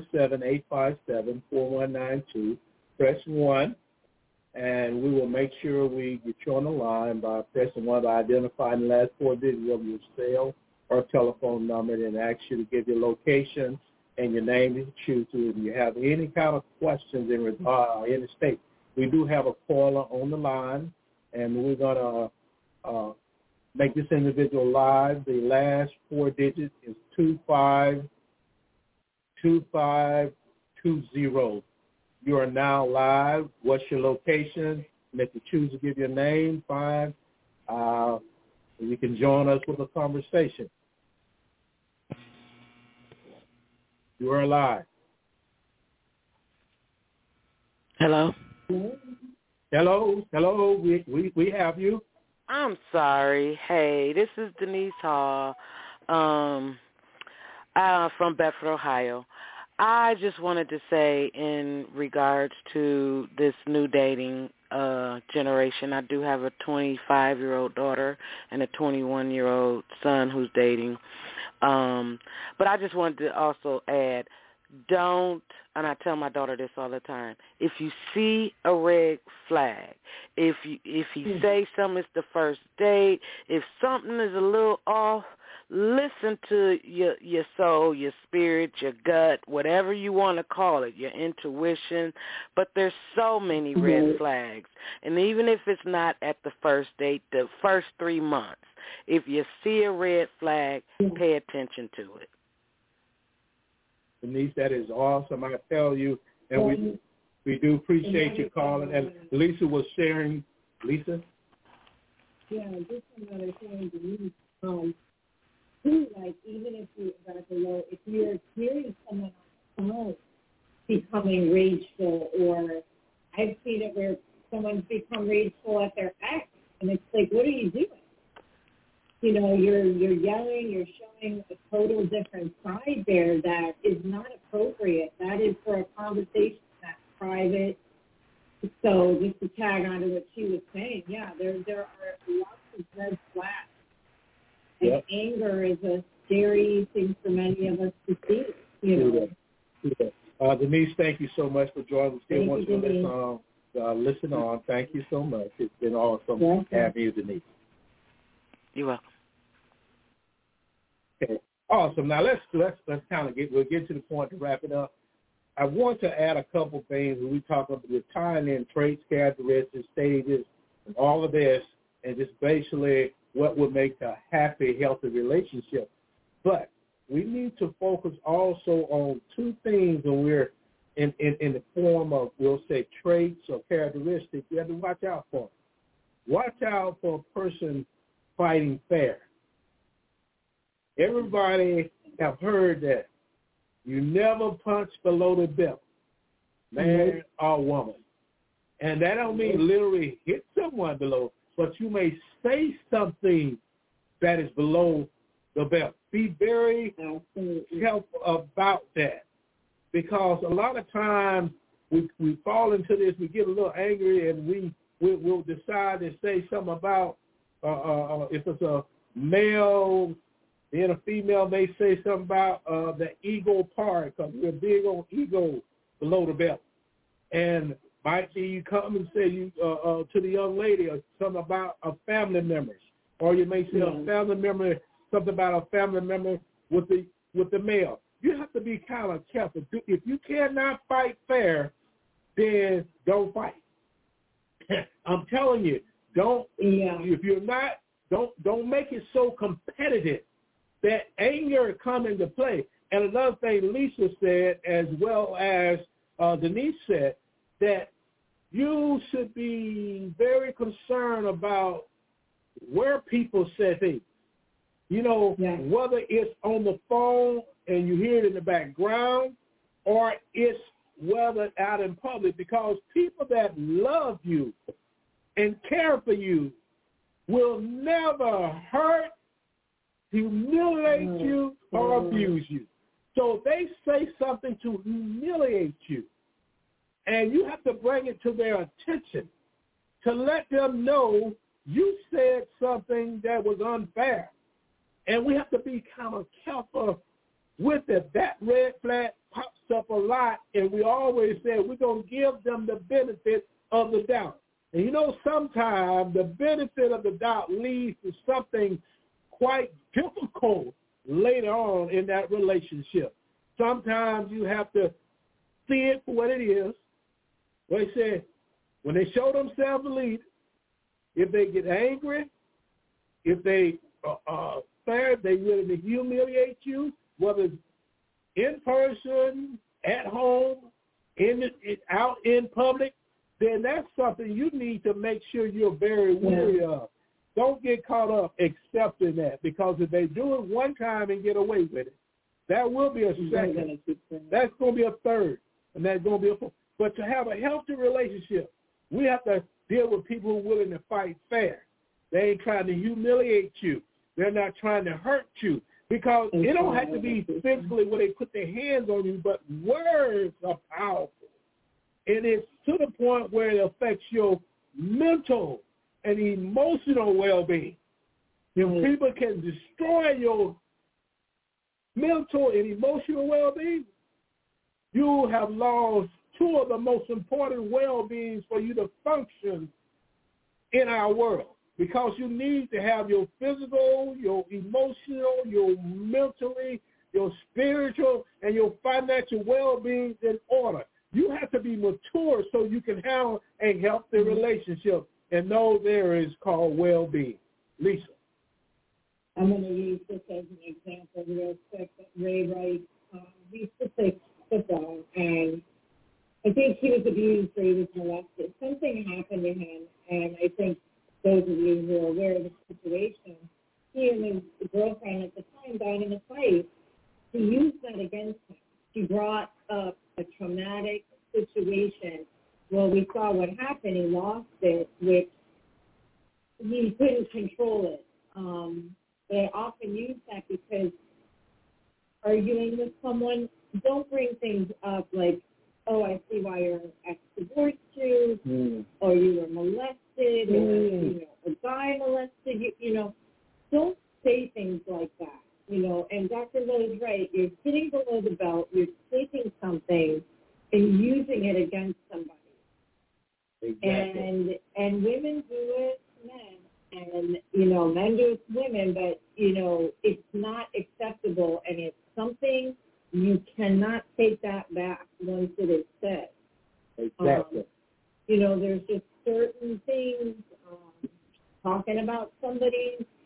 347-857-4192. Press 1, and we will make sure we get you on the line by pressing 1 by identifying the last 4 digits of your cell or telephone number, and ask you to give your location and your name to choose to. If you have any kind of questions in regard any state, we do have a caller on the line, and we're going to make this individual live. The last 4 digits is 2520. You are now live. What's your location? And if you choose to give your name, fine. You can join us with a conversation. You are live. Hello? Hello. We have you. I'm sorry. Hey, this is Denise Hall from Bedford, Ohio. I just wanted to say in regards to this new dating generation, I do have a 25-year-old daughter and a 21-year-old son who's dating. But I just wanted to also add, don't, and I tell my daughter this all the time, if you see a red flag, if he say something, it's the first date, if something is a little off, listen to your soul, your spirit, your gut, whatever you want to call it, your intuition. But there's so many red flags. And even if it's not at the first date, the first 3 months, if you see a red flag, pay attention to it. Denise, that is awesome. I tell you, and we do appreciate you calling. And Lisa was sharing. Lisa? Yeah, just another thing, Denise. Too, like, even if you're hearing someone on the phone becoming rageful, or I've seen it where someone's become rageful at their ex, and it's like, what are you doing? You're yelling, you're showing a total different side there that is not appropriate. That is for a conversation that's private. So just to tag on to what she was saying, yeah, there are lots of red flags. Yep. And anger is a scary thing for many of us to see. Denise, thank you so much for joining us. Still want Thank you, to listen on. Thank you so much. It's been awesome having you, Denise. You're welcome. Okay, awesome. Now let's kind of we'll get to the point to wrap it up. I want to add a couple things when we talk about the tying in traits, characteristics, stages, and all of this, and just basically what would make a happy, healthy relationship. But we need to focus also on two things when we're in the form of, we'll say, traits or characteristics we have to watch out for. Watch out for a person fighting fair. Everybody have heard that. You never punch below the belt, man or woman. And that don't mean literally hit someone below, but you may say something that is below the belt. Be very careful about that, because a lot of times we fall into this, we get a little angry, and we'll decide to say something about, if it's a male, then a female may say something about the ego part, because we're big on ego below the belt. And might be you come and say to the young lady or something about a family members, or you may say a family member, something about a family member with the male. You have to be kind of careful. If you cannot fight fair, then don't fight. I'm telling you, don't. If you're not, don't make it so competitive that anger come into play. And another thing Lisa said, as well as Denise said, that you should be very concerned about where people say things. You know, whether it's on the phone and you hear it in the background, or it's whether out in public, because people that love you and care for you will never hurt, humiliate you, or abuse you. So they say something to humiliate you, and you have to bring it to their attention to let them know you said something that was unfair. And we have to be kind of careful with it. That red flag pops up a lot, and we always say we're going to give them the benefit of the doubt. And you know, sometimes the benefit of the doubt leads to something quite difficult later on in that relationship. Sometimes you have to see it for what it is. They say when they show themselves a leader, if they get angry, if they fair, they really humiliate you, whether it's in person, at home, out in public, then that's something you need to make sure you're very wary of. Don't get caught up accepting that, because if they do it one time and get away with it, that will be a second. That's going to be a third, and that's going to be a fourth. But to have a healthy relationship, we have to deal with people who are willing to fight fair. They ain't trying to humiliate you. They're not trying to hurt you, because it don't have to be physically where they put their hands on you, but words are powerful. And it's to the point where it affects your mental and emotional well-being. If people can destroy your mental and emotional well-being, you have lost two of the most important well-beings for you to function in our world. Because you need to have your physical, your emotional, your mentally, your spiritual, and your financial well-being in order. You have to be mature so you can have a healthy relationship, and know there is called well-being. Lisa. I'm going to use this as an example real quick. Ray Wright, he used to play football, and I think he was abused or he was molested. Something happened to him, and I think those of you who are aware of the situation, he and his girlfriend at the time got in a fight. He used that against him. He brought up a traumatic situation. Well, we saw what happened. He lost it, which he couldn't control it. They often use that because arguing with someone, don't bring things up like, oh, I see why your ex divorced you, or you were molested, or a guy molested you. You know, don't say things like that. You know, and Dr. Lowe's right. You're sitting below the belt. You're taking something and using it against somebody. Exactly. And women do it, men, and you know, men do it to women, but you know, it's not acceptable, and it's something you cannot take that back once it is said. Exactly. You know, there's just certain things, talking about somebody's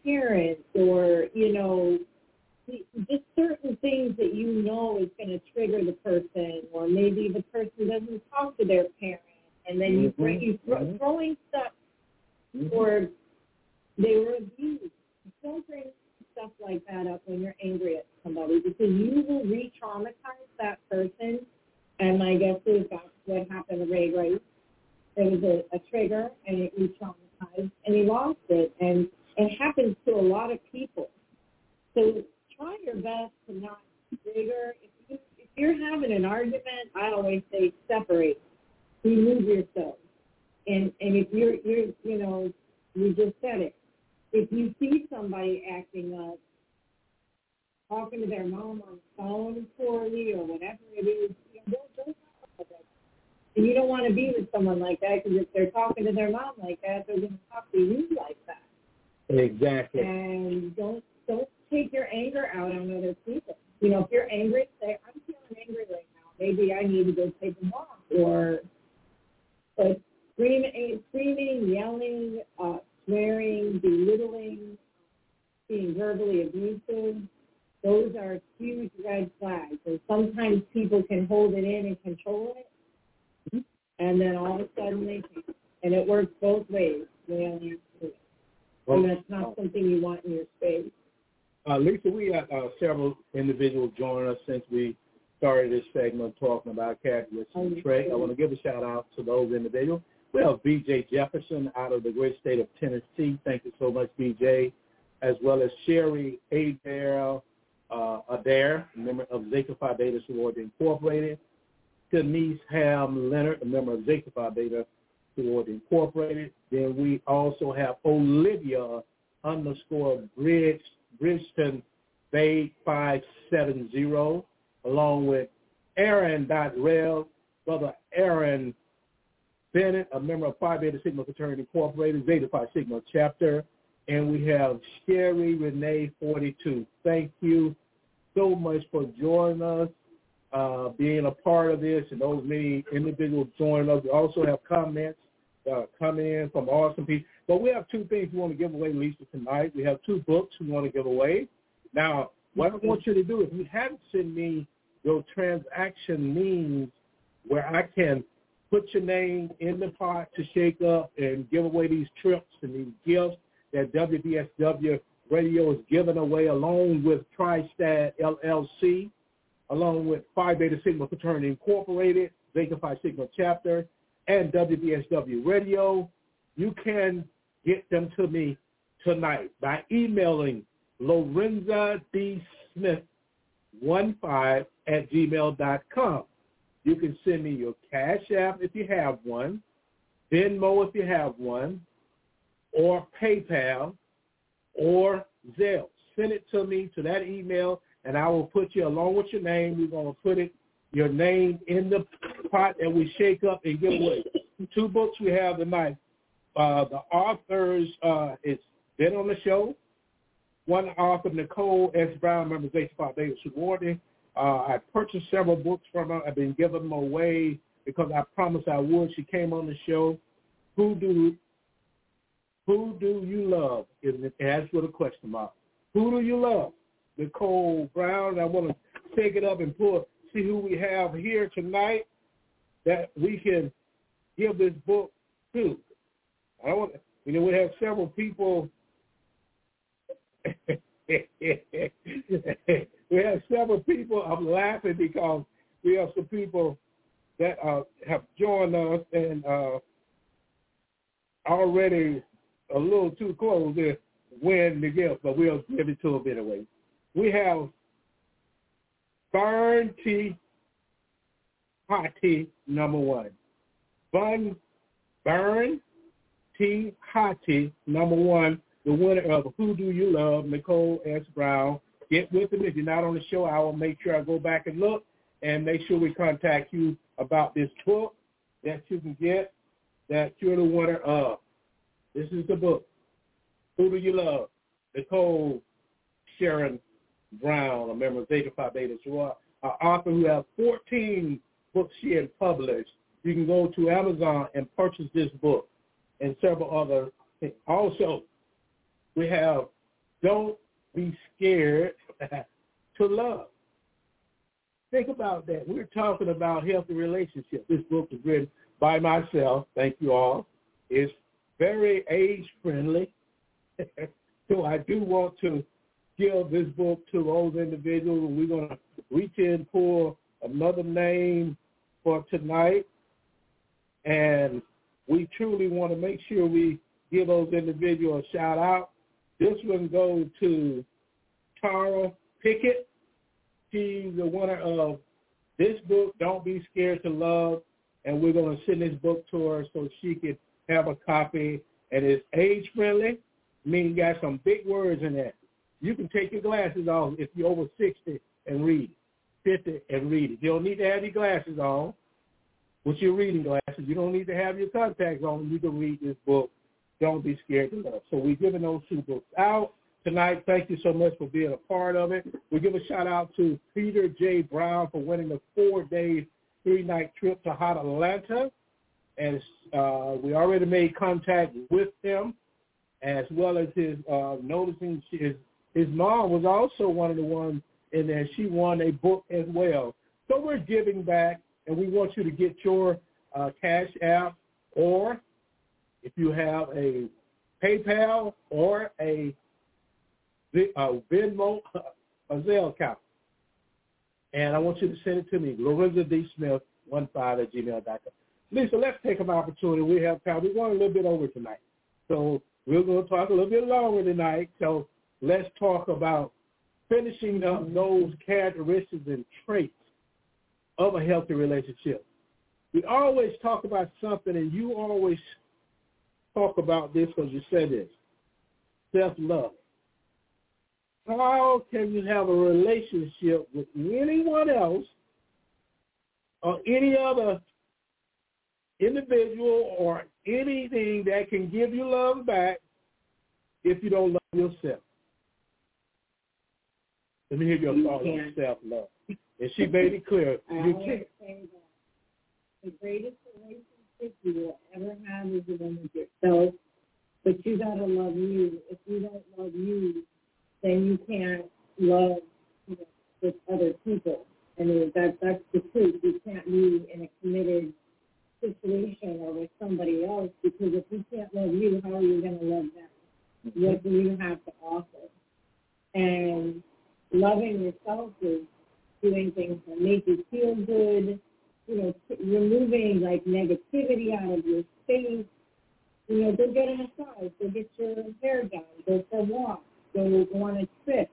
parents or, just certain things that you know is going to trigger the person, or maybe the person doesn't talk to their parent, and then throwing stuff, or they were abused. Don't bring stuff like that up when you're angry at somebody, because you will re-traumatize that person. And my guess is that's what happened to Ray Rice. There was a trigger, and it re-traumatized, and he lost it. And it happens to a lot of people. So try your best to not trigger. If you're having an argument, I always say separate, remove yourself. And if you just said it. If you see somebody acting up, talking to their mom on the phone poorly or whatever it is, don't talk about that. And you don't want to be with someone like that, because if they're talking to their mom like that, they're going to talk to you like that. Exactly. And don't take your anger out on other people. If you're angry, say, I'm feeling angry right now. Maybe I need to go take a walk. But screaming, yelling, swearing, belittling, being verbally abusive, those are huge red flags. And sometimes people can hold it in and control it, and then all of a sudden they can't. And it works both ways. And that's not something you want in your space. Lisa, we have several individuals joining us since we started this segment talking about catalyst and Trek. I want to give a shout-out to those individuals. We have B.J. Jefferson out of the great state of Tennessee. Thank you so much, B.J., as well as Sherry Adair, member of Zeta Phi Beta Sorority Incorporated. Denise Ham Leonard, a member of Zeta Phi Beta Sorority Incorporated. Then we also have Olivia _Bridgeton Bay 570, along with Aaron.Rev, Brother Aaron Bennett, a member of Phi Beta Sigma Fraternity Incorporated, Zeta Phi Sigma Chapter, and we have Sherry Renee 42. Thank you so much for joining us, being a part of this, and those many individuals joining us. We also have comments coming in from awesome people. But we have two things we want to give away, Lisa, tonight. We have two books we want to give away. Now, what I want you to do, if you haven't sent me your transaction means where I can put your name in the pot to shake up and give away these trips and these gifts that WBSW Radio is giving away, along with TriStat LLC, along with Phi Beta Sigma Fraternity Incorporated, Zeta Phi Sigma Chapter, and WBSW Radio. You can get them to me tonight by emailing Lorenza D. Smith 15@gmail.com. You can send me your Cash App if you have one, Venmo if you have one, or PayPal, or Zelle. Send it to me to that email, and I will put you, along with your name, we're going to put your name in the pot that we shake up and give away. Two books we have tonight. The authors, it's been on the show. One author, Nicole S. Brown, member of Zeta Phi Beta Sorority. I purchased several books from her. I've been giving them away because I promised I would. She came on the show. Who do you love? It asks with a question mark. Who do you love? Nicole Brown. I want to take it up and see who we have here tonight that we can give this book to. We have several people. We have several people. I'm laughing because we have some people that have joined us and already a little too close to win the gift, but we'll give it to them anyway. We have Burn T. Hottie #1. Burn T. Hottie #1, the winner of Who Do You Love, Nicole S. Brown. Get with them. If you're not on the show, I will make sure I go back and look and make sure we contact you about this book that you can get that you're the winner of. This is the book, Who Do You Love? Nicole Sharon Brown, a member of Zeta Phi Beta Sorority, an author who has 14 books she has published. You can go to Amazon and purchase this book and several other things. Also, we have Don't be scared to love. Think about that. We're talking about healthy relationships. This book was written by myself. Thank you all. It's very age-friendly. So I do want to give this book to those individuals. We're going to reach in for another name for tonight. And we truly want to make sure we give those individuals a shout-out. This one goes to Tara Pickett. She's the winner of this book, Don't Be Scared to Love, and we're going to send this book to her so she can have a copy. And it's age-friendly, meaning you got some big words in there. You can take your glasses off if you're over 60 and read it, 50 and read it. You don't need to have your glasses on with your reading glasses. You don't need to have your contacts on. You can read this book, Don't Be Scared to Love. So we're giving those two books out tonight. Thank you so much for being a part of it. We give a shout-out to Peter J. Brown for winning the 4-day, 3-night trip to Hot Atlanta. And we already made contact with him, as well as his noticing his mom was also one of the ones in there. She won a book as well. So we're giving back, and we want you to get your Cash App, or if you have a PayPal or a Venmo, a Zelle account. And I want you to send it to me, Lorenzo D. Smith, 15@gmail.com. Lisa, let's take an opportunity. We have time. We're going a little bit over tonight. So we're going to talk a little bit longer tonight. So let's talk about finishing up those characteristics and traits of a healthy relationship. We always talk about something, and you always talk about this because you said this, self-love. How can you have a relationship with anyone else or any other individual or anything that can give you love back if you don't love yourself? Let me hear your thoughts on self-love. And she made it clear. You can't. The greatest relationship you will ever have is the one with yourself, but you got to love you. If you don't love you, then you can't love with other people. I mean, that's the truth. You can't be in a committed situation or with somebody else, because if you can't love you, how are you going to love them? What do you have to offer? And loving yourself is doing things that make you feel good, removing like negativity out of your space. Go get a massage, go get your hair done, go for a walk, go on a trip,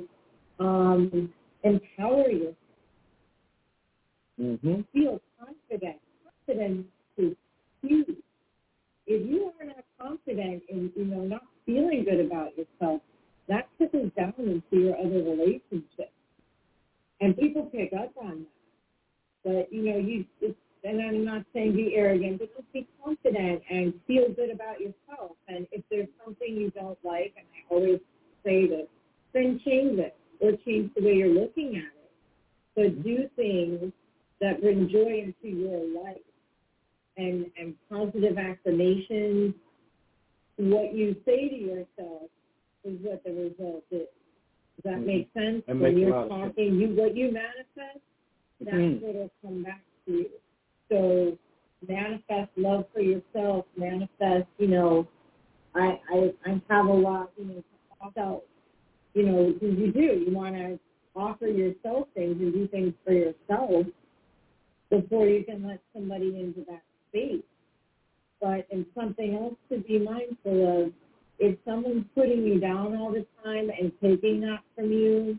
empower yourself. Mm-hmm. Feel confident. Confidence is huge. If you are not confident and, not feeling good about yourself, that trickles down into your other relationships. And people pick up on that. But, and I'm not saying be arrogant, but just be confident and feel good about yourself. And if there's something you don't like, and I always say this, then change it or change the way you're looking at it. But do things that bring joy into your life and positive affirmations. What you say to yourself is what the result is. Does that make sense? When you're talking, what you manifest, that's what will come back to you. So manifest love for yourself, manifest, I have a lot, to talk out, because you do. You want to offer yourself things and do things for yourself before you can let somebody into that space. But and something else to be mindful of, if someone's putting you down all the time and taking that from you,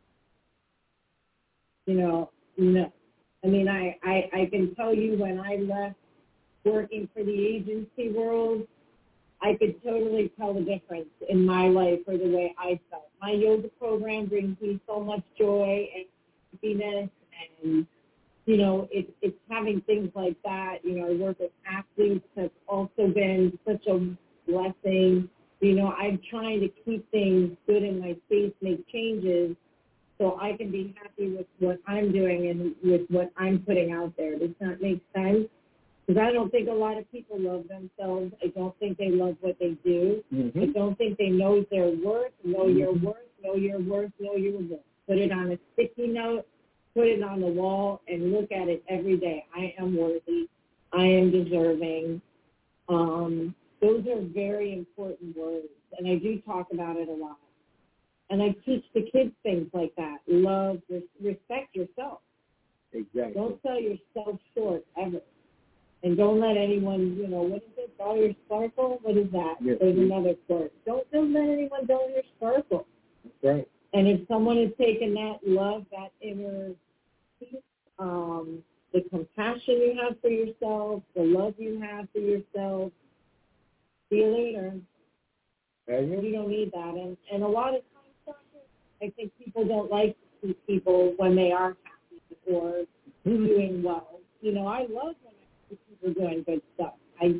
no. I mean, I can tell you when I left working for the agency world, I could totally tell the difference in my life or the way I felt. My yoga program brings me so much joy and happiness, and, it's having things like that. I work with athletes. That's also been such a blessing. I'm trying to keep things good in my space, make changes, so I can be happy with what I'm doing and with what I'm putting out there. Does that make sense? Because I don't think a lot of people love themselves. I don't think they love what they do. Mm-hmm. I don't think they know their worth, know your worth, know your worth, know your worth. Put it on a sticky note, put it on the wall, and look at it every day. I am worthy. I am deserving. Those are very important words, and I do talk about it a lot. And I teach the kids things like that. Love, respect yourself. Exactly. Don't sell yourself short ever. And don't let anyone, what is it, dull your sparkle? What is that? Yes. There's another quote. Don't let anyone dull your sparkle. That's right. And if someone has taken that love, that inner peace, the compassion you have for yourself, the love you have for yourself, see you later. You don't need that. And a lot of times, Doctor, I think people don't like to see people when they are happy or doing well. I love when I see people doing good stuff.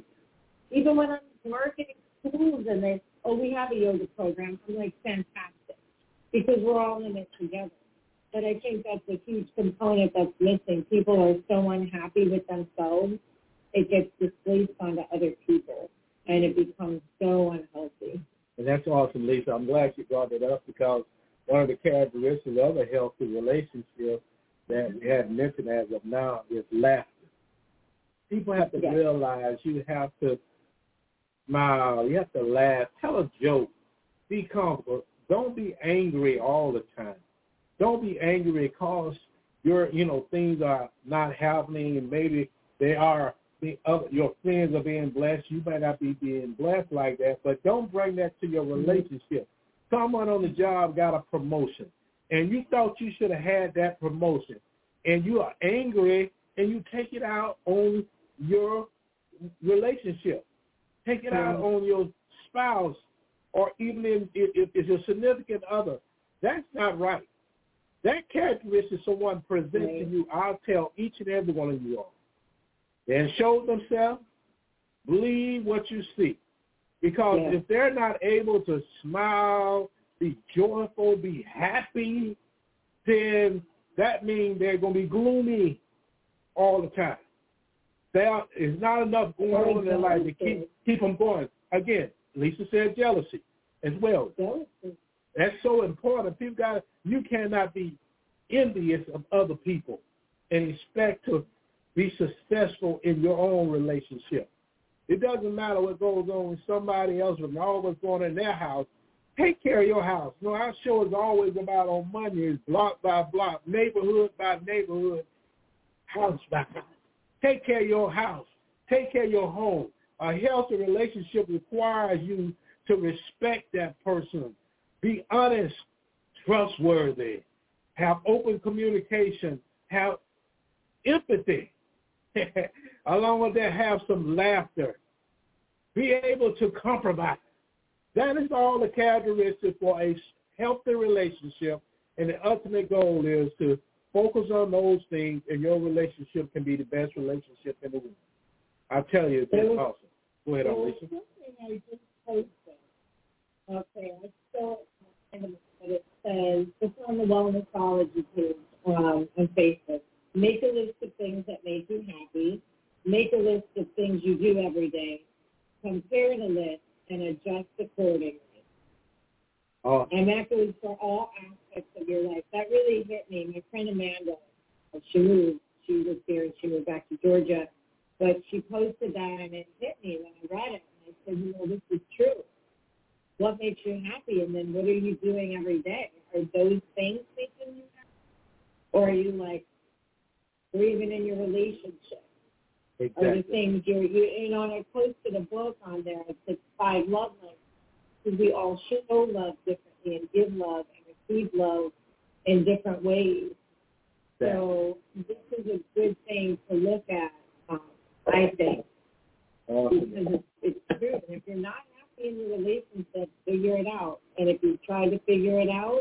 Even when I'm marketing schools and we have a yoga program, I'm like, fantastic, because we're all in it together. But I think that's a huge component that's missing. People are so unhappy with themselves, it gets displaced onto other people, and it becomes so unhealthy. And that's awesome, Lisa. I'm glad you brought it up, because one of the characteristics of a healthy relationship that we haven't mentioned as of now is laughter. People have to realize you have to smile, you have to laugh, tell a joke, be comfortable. Don't be angry all the time. Don't be angry because your things are not happening, and maybe your friends are being blessed. You might not be being blessed like that, but don't bring that to your relationship. Someone on the job got a promotion, and you thought you should have had that promotion, and you are angry, and you take it out on your relationship. Take it out on your spouse, or even if it's your significant other. That's not right. That characteristic someone presents to you, I'll tell each and every one of you all. They show themselves, believe what you see. Because if they're not able to smile, be joyful, be happy, then that means they're going to be gloomy all the time. There is not enough going on in their life to keep them going. Again, Lisa said jealousy as well. That's so important. You cannot be envious of other people and expect to be successful in your own relationship. It doesn't matter what goes on with somebody else and all what's going on in their house. Take care of your house. Our show is always about on Mondays, block by block, neighborhood by neighborhood, house by house. Take care of your house. Take care of your home. A healthy relationship requires you to respect that person. Be honest, trustworthy, have open communication, have empathy. Along with that, have some laughter. Be able to compromise. That is all the characteristics for a healthy relationship, and the ultimate goal is to focus on those things, and your relationship can be the best relationship in the world. I tell you, it's awesome. Go ahead, Lisa. Something I just posted. Okay, I saw it, but it says, it's on the Wellnessology page on Facebook. Make a list of things that make you happy. Make a list of things you do every day. Compare the list and adjust accordingly. And that goes for all aspects of your life. That really hit me. My friend Amanda, she was here and she moved back to Georgia, but she posted that and it hit me when I read it. And I said, this is true. What makes you happy? And then what are you doing every day? Are those things making you happy? Or are you or even in your relationship? Exactly. Are the things and I posted a book on there. It's 5 love languages. Because we all show love differently and give love and receive love in different ways. So this is a good thing to look at, I think. Because it's true. And if you're not happy in your relationship, figure it out. And if you try to figure it out,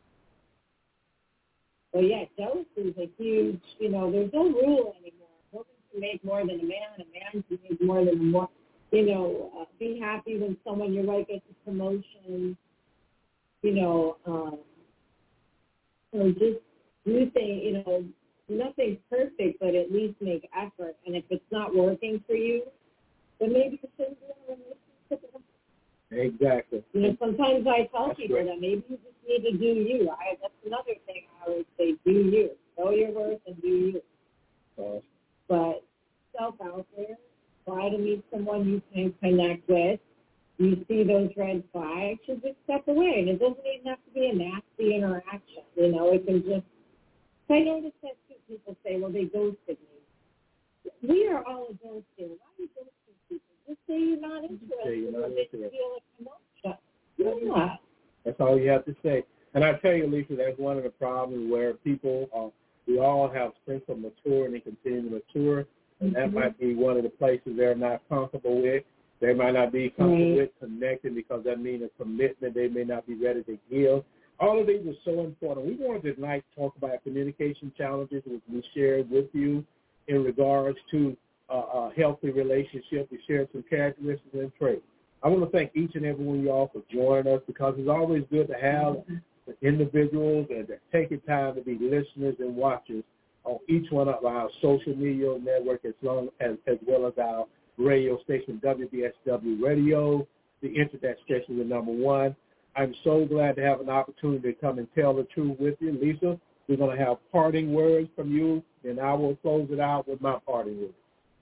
jealousy is a huge, there's no rule anymore. A woman can make more than a man can make more than a woman. Be happy when someone you're right gets a promotion. Just do things, nothing's perfect, but at least make effort. And if it's not working for you, then maybe you shouldn't be in a relationship. Exactly. Sometimes I tell people that maybe you just need to do you. That's another thing I always say, do you. Know your worth and do you. But self out there, try to meet someone you can connect with. You see those red flags, you just step away. And it doesn't even have to be a nasty interaction. It can just, I noticed that too. People say, well, they ghosted me. We are all adults here. Why are you ghosting people? Just say you're not interested. Yeah. That's all you have to say. And I tell you, Lisa, that's one of the problems where people we all have strength of maturity and continue to mature. And that might be one of the places they're not comfortable with. They might not be comfortable with connecting because that means a commitment they may not be ready to give. All of these are so important. We wanted tonight to talk about communication challenges, which we shared with you in regards to a healthy relationship. We shared some characteristics and traits. I want to thank each and every one of y'all for joining us, because it's always good to have the individuals and to taking time to be listeners and watchers on each one of our social media network, as well as our radio station, WBSW Radio, the internet station, the number one. I'm so glad to have an opportunity to come and tell the truth with you. Lisa, we're going to have parting words from you, and I will close it out with my parting words.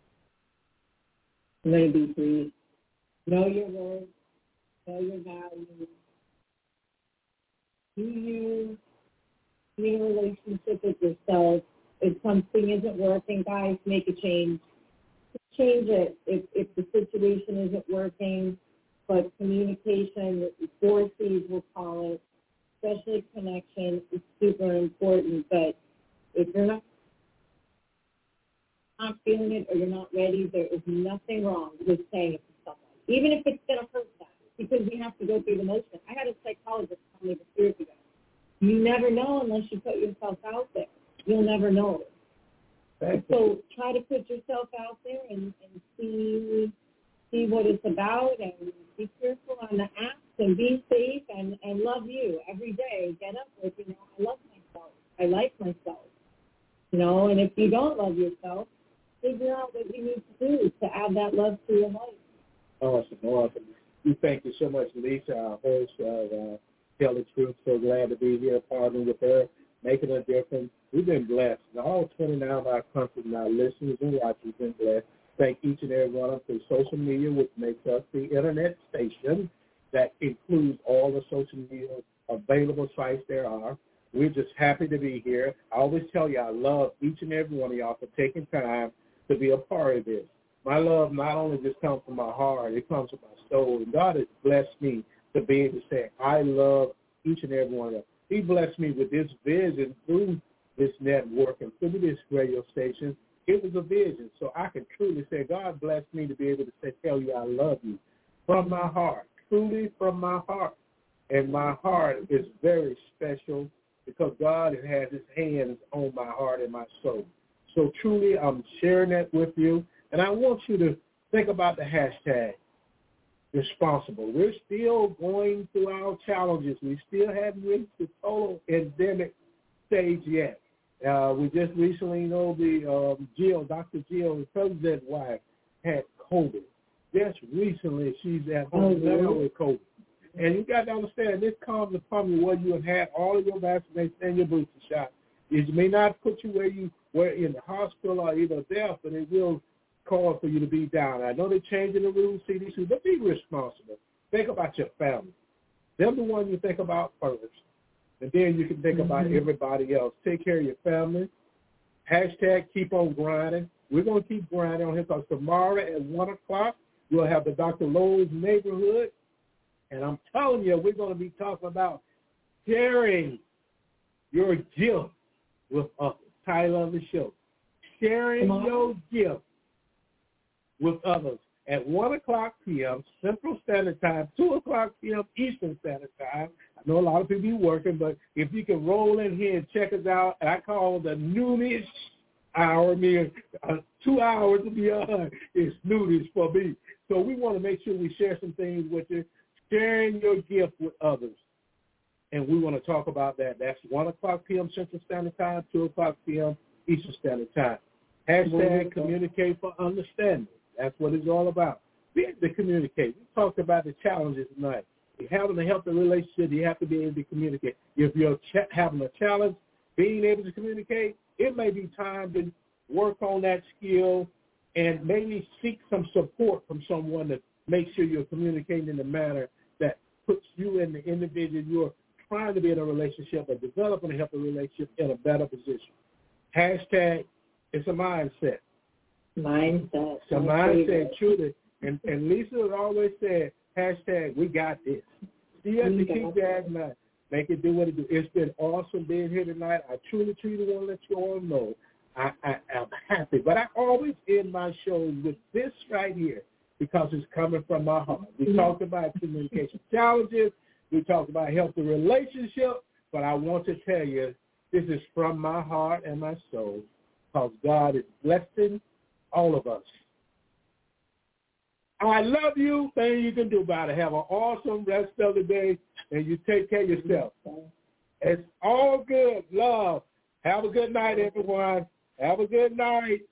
I'm going to be brief. Know your worth. Know your values. Do you be in a relationship with yourself? If something isn't working, guys, make a change. Change it if the situation isn't working. But communication, 4 C's we'll call it, especially connection, is super important. But if you're not feeling it or you're not ready, there is nothing wrong with saying it to someone, even if it's going to hurt them, because we have to go through the motion. I had a psychologist tell me this years ago. You never know unless you put yourself out there. You'll never know. So try to put yourself out there and see what it's about, and be careful on the apps, and be safe, and love you every day. Get up with, I love myself. I like myself. And if you don't love yourself, figure out what you need to do to add that love to your life. Awesome. We thank you so much, Lisa, our host of Tell the Truth. So glad to be here, partnering with her, making a difference. We've been blessed. All 29 of our countries and our listeners and watchers have been blessed. Thank each and every one of them through social media, which makes us the internet station that includes all the social media available sites there are. We're just happy to be here. I always tell you I love each and every one of y'all for taking time to be a part of this. My love not only just comes from my heart, it comes from my soul. And God has blessed me to be able to say I love each and every one of them. He blessed me with this vision through this network and through this radio station. It was a vision. So I can truly say God blessed me to be able to tell you I love you from my heart, truly from my heart. And my heart is very special because God has his hands on my heart and my soul. So truly I'm sharing that with you. And I want you to think about the hashtag responsible. We're still going through our challenges. We still haven't reached the total endemic stage yet. We just recently know Dr. Jill, the president's wife, had COVID. Just recently, she's at home now with COVID. And you got to understand, this comes upon you whether you have had all of your vaccinations and your booster shot. It may not put you where in the hospital or either death, but it will call for you to be down. I know they're changing the rules, CDC, but be responsible. Think about your family. They're the one you think about first. And then you can think about everybody else. Take care of your family. Hashtag keep on grinding. We're going to keep grinding on here because tomorrow at 1 o'clock, we'll have the Dr. Lowe's Neighborhood. And I'm telling you, we're going to be talking about sharing your gift with others. Title of the show. Sharing your gift with others at 1 o'clock p.m. Central Standard Time, 2 o'clock p.m. Eastern Standard Time. I know a lot of people be working, but if you can roll in here and check us out, I call the noonish hour, 2 hours to be on, is noonish for me. So we want to make sure we share some things with you, sharing your gift with others. And we want to talk about that. That's 1 o'clock p.m. Central Standard Time, 2 o'clock p.m. Eastern Standard Time. Hashtag communicate for understanding. That's what it's all about. Be able to communicate. We talked about the challenges tonight. If you're having a healthy relationship, you have to be able to communicate. If you're having a challenge, being able to communicate, it may be time to work on that skill and maybe seek some support from someone to make sure you're communicating in a manner that puts you and the individual you're trying to be in a relationship or developing a healthy relationship in a better position. Hashtag, it's a mindset. Mindset. It's a mindset, truly. And Lisa has always said, hashtag, we got this. So you have to keep that in mind. Make it do what it do. It's been awesome being here tonight. I truly want to let you all know I'm happy. But I always end my shows with this right here because it's coming from my heart. We talked about communication challenges. We talked about healthy relationships. But I want to tell you, this is from my heart and my soul because God is blessing all of us. I love you. Thing you can do about it. Have an awesome rest of the day, and you take care of yourself. It's all good. Love. Have a good night, everyone. Have a good night.